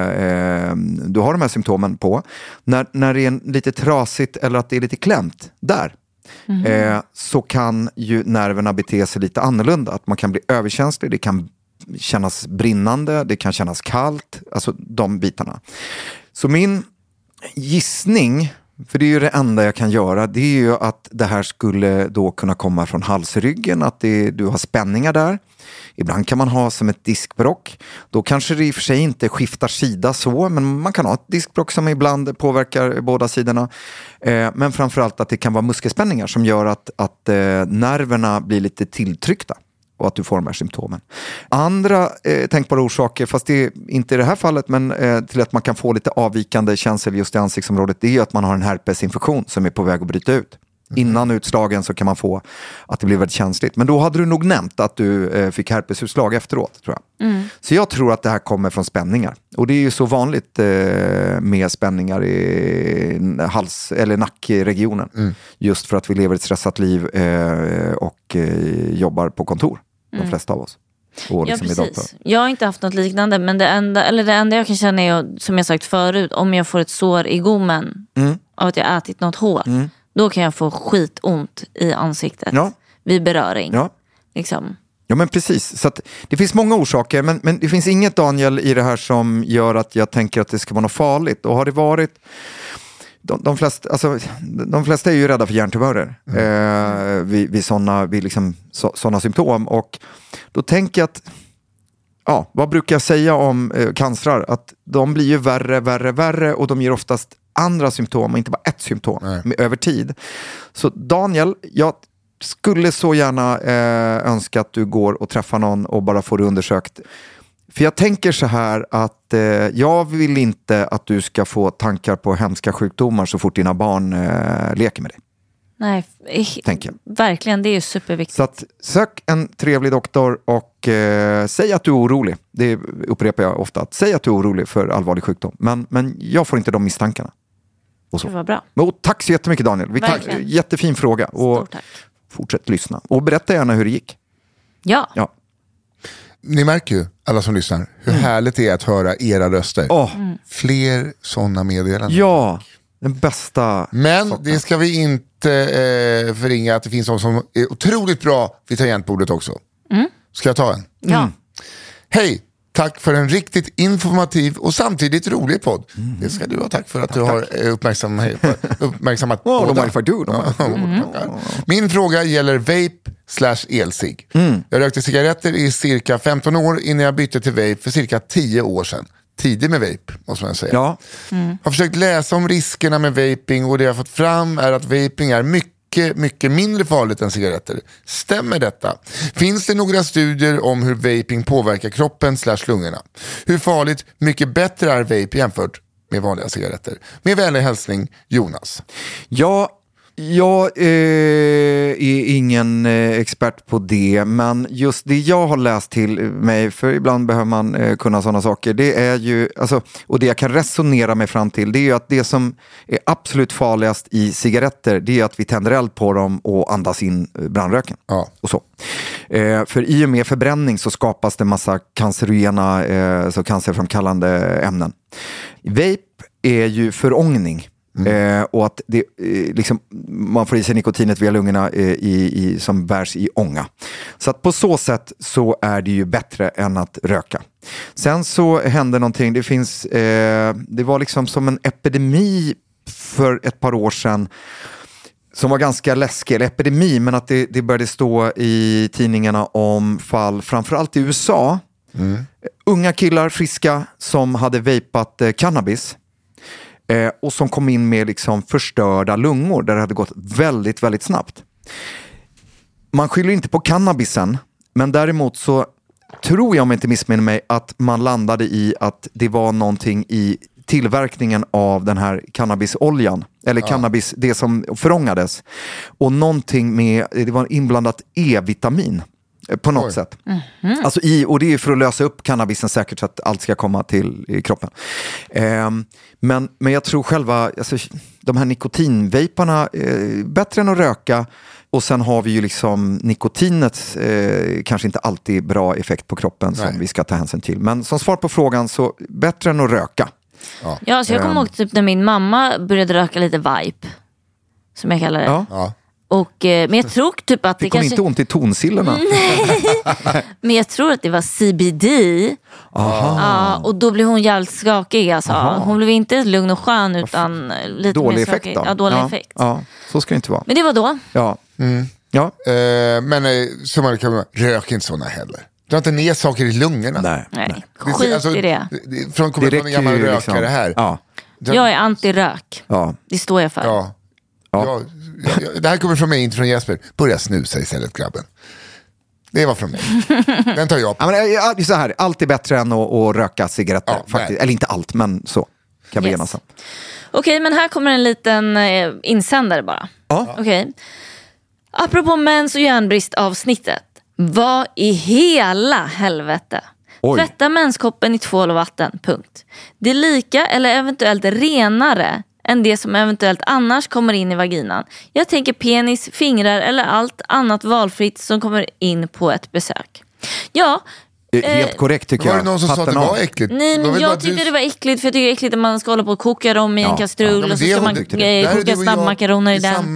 du har de här symptomen på, när det är lite trasigt eller att det är lite klämt där, så kan ju nerverna bete sig lite annorlunda. Att man kan bli överkänslig, det kan kännas brinnande, det kan kännas kallt, alltså de bitarna. Så min gissning, för det är ju det enda jag kan göra, det är ju att det här skulle då kunna komma från halsryggen, att du har spänningar där. Ibland kan man ha som ett diskbråck. Då kanske det i och för sig inte skiftar sida så, men man kan ha ett diskbråck som ibland påverkar båda sidorna. Men framförallt att det kan vara muskelspänningar som gör att nerverna blir lite tilltryckta och att du får de här symptomen. Andra tänkbara orsaker, fast det är inte i det här fallet, men till att man kan få lite avvikande känsel just i ansiktsområdet, det är ju att man har en herpesinfektion som är på väg att bryta ut. Innan utslagen så kan man få att det blir väldigt känsligt. Men då hade du nog nämnt att du fick herpesutslag efteråt, tror jag. Så jag tror att det här kommer från spänningar. Och det är ju så vanligt med spänningar i hals- eller nackregionen. Just för att vi lever ett stressat liv och jobbar på kontor. De flesta av oss. Och liksom ja, precis. Jag har inte haft något liknande, men det enda jag kan känna är, som jag sagt förut, om jag får ett sår i gommen av att jag ätit något hårt. Då kan jag få skitont i ansiktet vid beröring. Ja. Liksom. Ja, men precis. Så att det finns många orsaker, men det finns inget, Daniel, i det här som gör att jag tänker att det ska vara något farligt. Och har det varit... De flesta är ju rädda för hjärntumörer vid sådana symptom. Och då tänker jag att... Ja, vad brukar jag säga om cancrar? Att de blir ju värre och de ger oftast andra symptom och inte bara ett symptom över tid. Så Daniel, jag skulle så gärna önska att du går och träffar någon och bara får det undersökt. För jag tänker så här att jag vill inte att du ska få tankar på hemska sjukdomar så fort dina barn leker med dig. Nej, verkligen, det är ju superviktigt. Så att sök en trevlig doktor och säg att du är orolig. Det upprepar jag ofta. Att säg att du är orolig för allvarlig sjukdom. Men jag får inte de misstankarna. Och så. Det var bra. Och tack så jättemycket, Daniel. Jättefin fråga. Och fortsätt lyssna. Och berätta gärna hur det gick. Ja. Ni märker ju, alla som lyssnar, hur härligt det är att höra era röster. Fler sådana meddelanden. Ja, den bästa. Men det ska vi inte förringa att det finns någon som är otroligt bra vid tangentbordet också. Ska jag ta en? Ja. Hej, tack för en riktigt informativ och samtidigt rolig podd. Det ska du ha, tack för att du har uppmärksammat båda. Min fråga gäller vape/elsig. Jag rökte cigaretter i cirka 15 år innan jag bytte till vape för cirka 10 år sedan. Tidig med vape, måste man säga. Ja. Jag har försökt läsa om riskerna med vaping och det jag har fått fram är att vaping är mycket mindre farligt än cigaretter. Stämmer detta? Finns det några studier om hur vaping påverkar kroppen/lungorna? Hur farligt, mycket bättre är vape jämfört med vanliga cigaretter? Med vänlig hälsning, Jonas. Ja, jag är ingen expert på det, men just det jag har läst till mig, för ibland behöver man kunna sådana saker, det är ju, alltså, och det jag kan resonera mig fram till, det är ju att det som är absolut farligast i cigaretter, det är att vi tänder eld på dem och andas in brandröken. Ja. Och så. För i och med förbränning så skapas det massa cancerogena, så cancerframkallande ämnen. Vape är ju förångning. Och att det, liksom, man får i sig nikotinet via lungorna som bärs i ånga. Så att på så sätt så är det ju bättre än att röka. Sen så hände någonting. Det var liksom som en epidemi för ett par år sedan som var ganska läskig, eller epidemi, men att det började stå i tidningarna om fall, framförallt i USA. Unga killar, friska, som hade vapat cannabis. Och som kom in med liksom förstörda lungor där det hade gått väldigt, väldigt snabbt. Man skyller inte på cannabisen, men däremot så tror jag, om jag inte missminner mig, att man landade i att det var någonting i tillverkningen av den här cannabisoljan. Eller cannabis, det som förångades. Och någonting med, det var inblandat E-vitamin på något sätt. Alltså och det är för att lösa upp cannabisen säkert så att allt ska komma till kroppen. Men jag tror själva, alltså, de här nikotinvejparna bättre än att röka. Och sen har vi ju liksom nikotinet kanske inte alltid bra effekt på kroppen som vi ska ta hänsyn till. Men som svar på frågan så bättre än att röka. Ja, så jag kommer ihåg typ när min mamma började röka lite Vipe, som jag kallar det. Ja. Och, men jag tror typ att det kanske... inte ont i tonsillerna. Men jag tror att det var CBD. Ja, och då blev hon jävligt skakig. Alltså. Hon blev inte lugn och skön utan lite dålig mer effekt skakig. då. Ja, dålig effekt. Ja, så ska det inte vara. Men det var då. Ja. Ja. Men som man kan rök inte såna heller. Du har inte ner saker i lungorna. Nej. Skit i det. Från en gammal rökare liksom. Här. Ja. Jag är anti-rök. Ja. Det står jag för. Ja. Det här kommer från mig, inte från Jesper. Börja snusa istället, grabben. Det var från mig. Den tar jag på. Ja, men så här, allt är bättre än att röka cigaretter. Faktiskt. Eller inte allt, men så kan vi enas om. Okej, men här kommer en liten insändare bara. Ja. Okej. Apropå mens- och järnbrist-avsnittet. Vad i hela helvete? Tvätta menskoppen i tvål och vatten, punkt. Det är lika eller eventuellt renare än det som eventuellt annars kommer in i vaginan. Jag tänker penis, fingrar eller allt annat valfritt som kommer in på ett besök. Ja. Helt korrekt tycker jag. Var det någon som sa att det var äckligt? Nej, men jag tyckte det var äckligt, för jag tycker det är äckligt att man ska hålla på och koka dem i en kastrull och så ska man koka snabbmakaroner i den.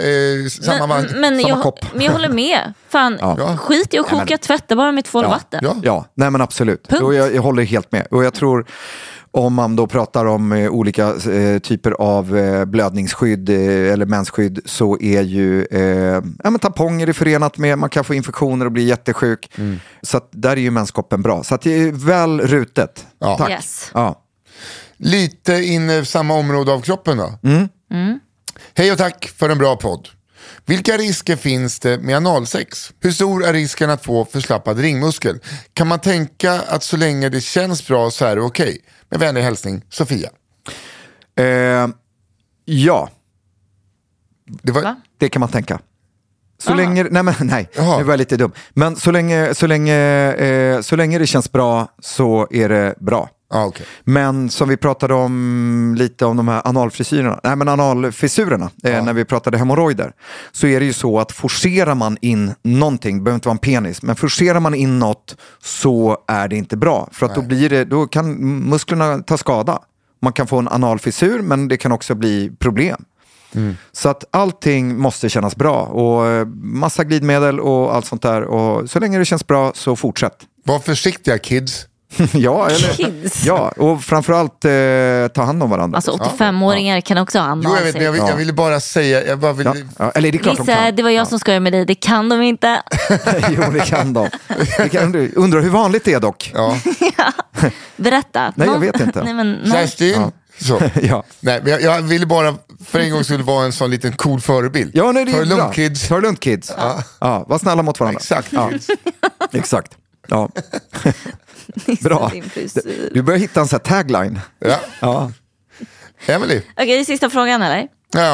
Samma kopp. Men jag håller med. Fan, skit i att koka, tvätta bara med tvål och vatten. Ja, nej men absolut. Och jag håller helt med. Och jag tror, om man då pratar om olika typer av blödningsskydd eller mensskydd, så är ju tamponger är förenat med, man kan få infektioner och bli jättesjuk. Så att där är ju menskoppen bra. Så att det är väl rutet. Tack. Yes. Ja. Lite in i samma område av kroppen då. Hej och tack för en bra podd. Vilka risker finns det med analsex? Hur stor är risken att få förslappad ringmuskel? Kan man tänka att så länge det känns bra så är det okej? Med vänlig hälsning, Sofia. Ja. Det kan man tänka. Så länge, nu var jag lite dum. Men så länge det känns bra så är det bra. Okay. Men som vi pratade om lite om de här analfissurerna när vi pratade hemorrojder, så är det ju så att forcerar man in någonting, behöver inte vara en penis, men forcerar man in något så är det inte bra, för att då kan musklerna ta skada. Man kan få en analfissur, men det kan också bli problem. Så att allting måste kännas bra, och massa glidmedel och allt sånt där, och så länge det känns bra så fortsätt. Var försiktiga, kids. Ja, och framförallt ta hand om varandra. Alltså 85-åringar kan också ha hand om sig. Jag ville bara säga... Eller det är klart Lisa, det var jag som skojar med dig. Det kan de inte. Jo, det kan de. Undrar hur vanligt det är dock. Ja. Berätta. Nej, jag vet inte. Kerstin? Så. Nej, jag ville bara för en gång skulle vara en sån liten cool förebild. Ja, nej, det är bra. Kids. Ta det lugnt, kids. Ja, var snälla mot varandra. Exakt. Exakt. Ja. Bra. Du börjar hitta en sån här tagline. Ja. Emily. Okej, sista frågan eller?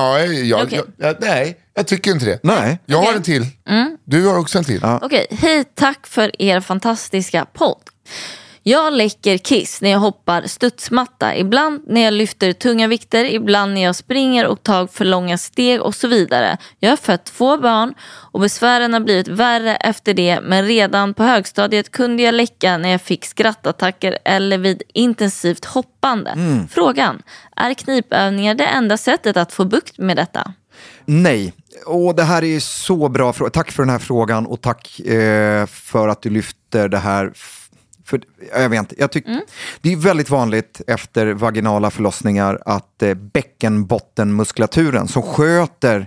Nej, jag tycker inte det. Nej. Jag har en till. Du har också en till. Okej, hej, tack för er fantastiska podd. Jag läcker kiss när jag hoppar studsmatta, ibland när jag lyfter tunga vikter, ibland när jag springer och tar för långa steg och så vidare. Jag har fött 2 barn och besvären har blivit värre efter det, men redan på högstadiet kunde jag läcka när jag fick skrattattacker eller vid intensivt hoppande. Frågan, är knipövningar det enda sättet att få bukt med detta? Nej, och det här är så bra fråga. Tack för den här frågan, och tack för att du lyfter det här. För, jag tycker det är väldigt vanligt efter vaginala förlossningar att bäckenbottenmuskulaturen som sköter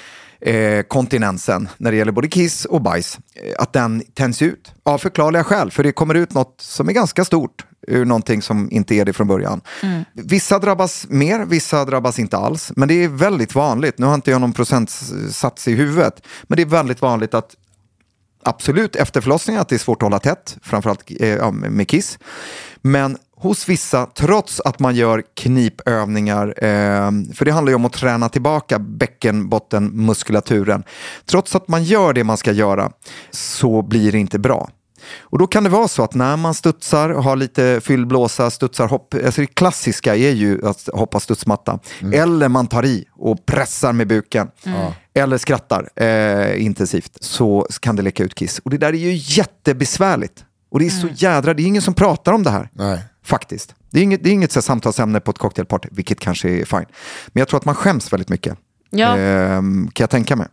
kontinensen när det gäller både kiss och bajs, att den tänds ut av förklarliga skäl, för det kommer ut något som är ganska stort ur någonting som inte är det från början. Vissa drabbas mer, vissa drabbas inte alls, men det är väldigt vanligt. Nu har inte jag någon procentsats i huvudet, men det är väldigt vanligt att absolut efter förlossningen att det är svårt att hålla tätt, framförallt med kiss. Men hos vissa, trots att man gör knipövningar, för det handlar ju om att träna tillbaka bäckenbottenmuskulaturen. Trots att man gör det man ska göra så blir det inte bra. Och då kan det vara så att när man studsar, har lite fyllblåsa, studsar, hopp, alltså det klassiska är ju att hoppa studsmatta. Eller man tar i och pressar med buken. Eller skrattar intensivt, så kan det läcka ut kiss. Och det där är ju jättebesvärligt. Och det är så det är ingen som pratar om det här. Nej. Faktiskt. Det är inget så samtalsämne på ett cocktailparty, vilket kanske är fine. Men jag tror att man skäms väldigt mycket. Ja. Kan jag tänka mig.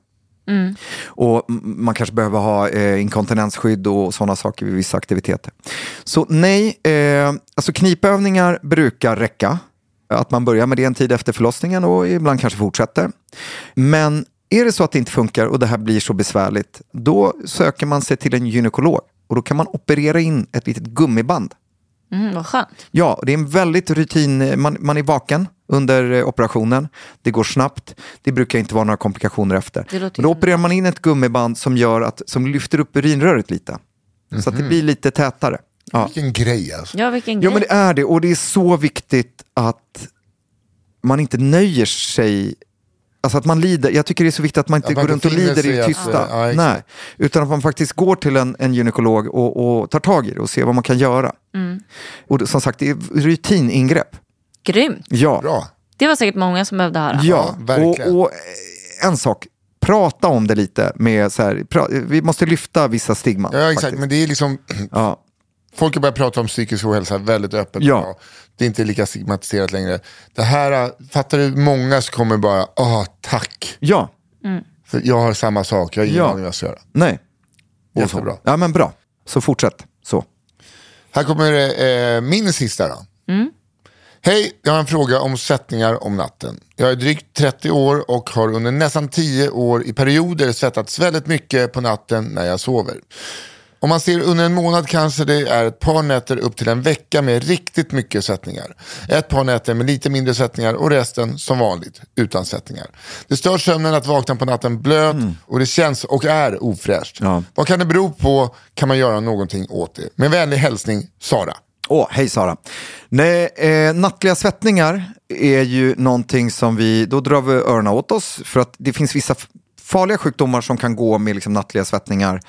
Och man kanske behöver ha inkontinensskydd och sådana saker vid vissa aktiviteter. Så nej, alltså knipövningar brukar räcka. Att man börjar med det en tid efter förlossningen och ibland kanske fortsätter. Men är det så att det inte funkar och det här blir så besvärligt, då söker man sig till en gynekolog. Och då kan man operera in ett litet gummiband. Vad skönt. Ja, det är en väldigt rutin. Man är vaken under operationen. Det går snabbt. Det brukar inte vara några komplikationer efter. Men då opererar man in ett gummiband som lyfter upp urinröret lite. Så att det blir lite tätare. Ja. Vilken grej alltså. Ja, vilken grej. Ja, men det är det. Och det är så viktigt att man inte nöjer sig. Alltså att man lider. Jag tycker det är så viktigt att man inte går runt och lider i tysta. Nej. Utan att man faktiskt går till en gynekolog och tar tag i det och ser vad man kan göra. Och som sagt, det är rutiningrepp. Grymt. Ja. Bra. Det var säkert många som behövde höra. Ja, verkligen. Och en sak. Prata om det lite med så här, vi måste lyfta vissa stigma. Ja, exakt. Faktiskt. Men det är liksom... Ja. Folk har börjat prata om psykisk ohälsa väldigt öppet. Ja. Det är inte lika stigmatiserat längre. Det här, fattar du, många som kommer bara, tack. Ja. För jag har samma sak, jag har ingen aning vad jag ska göra. Nej. Jättebra. Ja, men bra. Så fortsätt. Så. Här kommer min sista då. Hej, jag har en fråga om svettningar om natten. Jag är drygt 30 år och har under nästan 10 år i perioder svettats väldigt mycket på natten när jag sover. Om man ser under en månad kanske det är ett par nätter upp till en vecka med riktigt mycket svettningar. Ett par nätter med lite mindre svettningar och resten som vanligt utan svettningar. Det stör sömnen att vakna på natten blöt och det känns och är ofräscht. Ja. Vad kan det bero på? Kan man göra någonting åt det? Med vänlig hälsning, Sara. Hej Sara. Nej, nattliga svettningar är ju någonting som då drar vi öronen åt oss. För att det finns vissa farliga sjukdomar som kan gå med liksom nattliga svettningar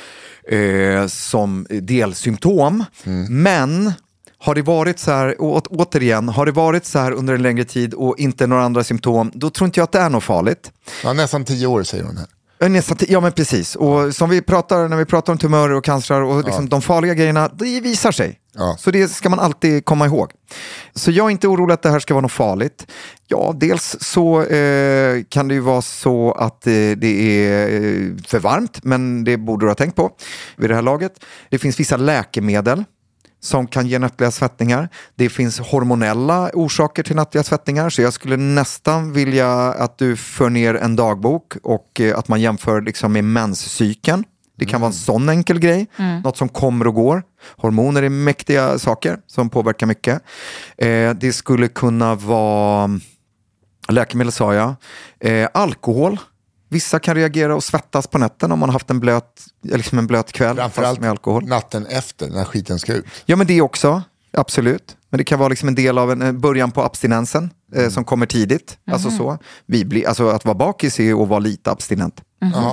som delsymptom. Men har det varit så här, återigen, har det varit så här under en längre tid och inte några andra symptom, då tror inte jag att det är något farligt. Ja, nästan 10 år säger hon här. Ja, men precis. Och som när vi pratar om tumörer och cancer och liksom de farliga grejerna, det visar sig. Ja. Så det ska man alltid komma ihåg. Så jag är inte orolig att det här ska vara något farligt. Ja, dels så kan det ju vara så att det är för varmt, men det borde du ha tänkt på vid det här laget. Det finns vissa läkemedel som kan ge nattliga svettningar. Det finns hormonella orsaker till nattliga svettningar, så jag skulle nästan vilja att du för ner en dagbok och att man jämför liksom med menscykeln. Det kan vara en sån enkel grej. Något som kommer och går. Hormoner är mäktiga saker som påverkar mycket. Det skulle kunna vara läkemedel, sa jag. Alkohol. Vissa kan reagera och svettas på natten om man har haft en blöt kväll. Framförallt med alkohol. Natten efter när skiten ska ut. Ja, men det också. Absolut. Men det kan vara liksom en del av en början på abstinensen som kommer tidigt. Alltså så. Att vara bakis är att vara lite abstinent.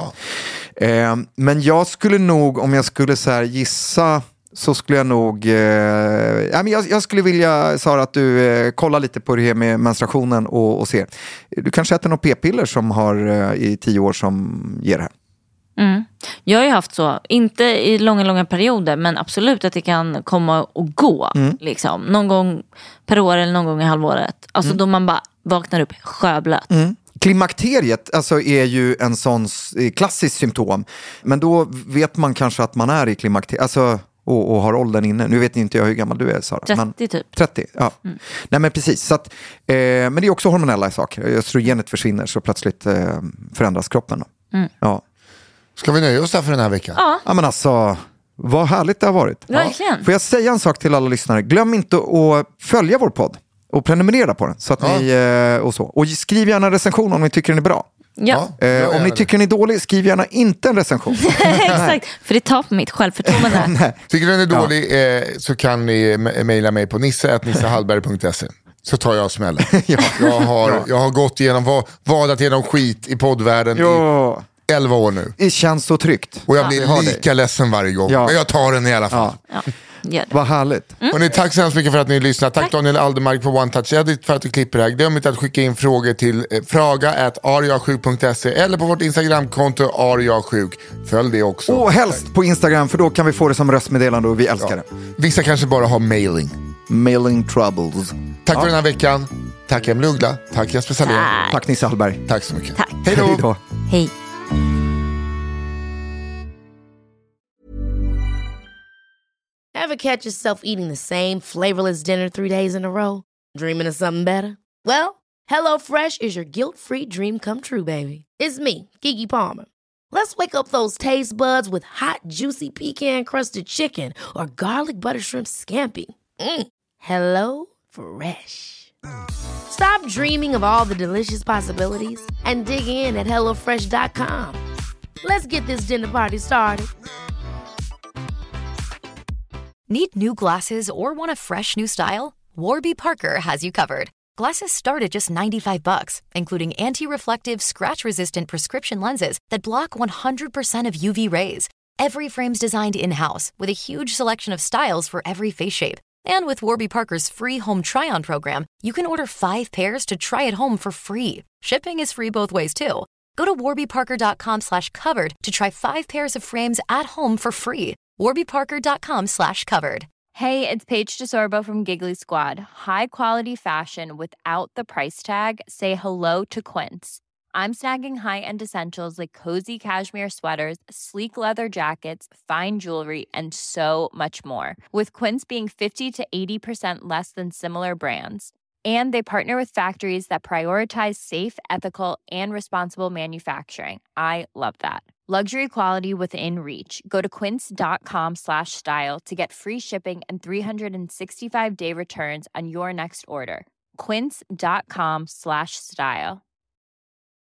Men jag skulle nog, om jag skulle så här gissa, så skulle jag nog... jag skulle vilja, Sara, att du kollar lite på det här med menstruationen och ser. Du kanske äter några p-piller som har i 10 år som ger det här. Jag har ju haft så, inte i långa perioder, men absolut att det kan komma och gå. Liksom. Någon gång per år eller någon gång i halvåret. Alltså då man bara vaknar upp sjöblöt. Klimakteriet alltså, är ju en sån klassisk symptom. Men då vet man kanske att man är i klimakteriet. Alltså, och har åldern inne. Nu vet inte jag hur gammal du är, Sara. 30 typ. 30, ja. Nej, men precis. Så att, men det är också hormonella saker. Östrogenet försvinner så plötsligt förändras kroppen. Ja. Ska vi nöja oss där för den här veckan? Ja, men alltså, vad härligt det har varit. Verkligen. Får jag säga en sak till alla lyssnare? Glöm inte att följa vår podd och prenumerera på den. Så att ni, och så. Och skriv gärna en recension om ni tycker den är bra. Ja. Om ni tycker den är dålig, skriv gärna inte en recension. Exakt, för det tar på mitt självförtroende. Tycker den är dålig så kan ni mejla mig på nisse@nissehallberg.se. Så tar jag smällen. Jag har gått igenom, vadat igenom skit i poddvärlden i 11 år nu. Det känns så tryggt. Och jag blir lika ledsen varje gång. Men jag tar den i alla fall. Vad härligt. Och tack så hemskt mycket för att ni lyssnar. Tack Daniel Aldermark på One Touch Edit för att du klipper det här. Glöm inte att skicka in frågor till fraga@ariasjuk.se eller på vårt Instagramkonto ariasjuk. Följ det också. Och helst på Instagram, för då kan vi få det som röstmeddelande och vi älskar det. Vissa kanske bara har mailing. Mailing troubles. Tack för den här veckan. Tack Emil Uggla. Tack Jesper Salén. Tack Nisse Hallberg. Tack så mycket. Tack. Hej då. Hej. Ever catch yourself eating the same flavorless dinner 3 days in a row? Dreaming of something better? Well, HelloFresh is your guilt-free dream come true, baby. It's me, Keke Palmer. Let's wake up those taste buds with hot, juicy pecan-crusted chicken or garlic butter shrimp scampi. Hello Fresh. Stop dreaming of all the delicious possibilities and dig in at HelloFresh.com. Let's get this dinner party started. Need new glasses or want a fresh new style? Warby Parker has you covered. Glasses start at just $95, including anti-reflective, scratch-resistant prescription lenses that block 100% of UV rays. Every frame's designed in-house with a huge selection of styles for every face shape. And with Warby Parker's free home try-on program, you can order 5 pairs to try at home for free. Shipping is free both ways, too. Go to warbyparker.com/covered to try 5 pairs of frames at home for free. warbyparker.com/covered. Hey, it's Paige DeSorbo from Giggly Squad. High quality fashion without the price tag. Say hello to Quince. I'm snagging high-end essentials like cozy cashmere sweaters, sleek leather jackets, fine jewelry, and so much more. With Quince being 50 to 80% less than similar brands. And they partner with factories that prioritize safe, ethical, and responsible manufacturing. I love that. Luxury quality within reach. Go to quince.com/style to get free shipping and 365-day returns on your next order. Quince.com/style.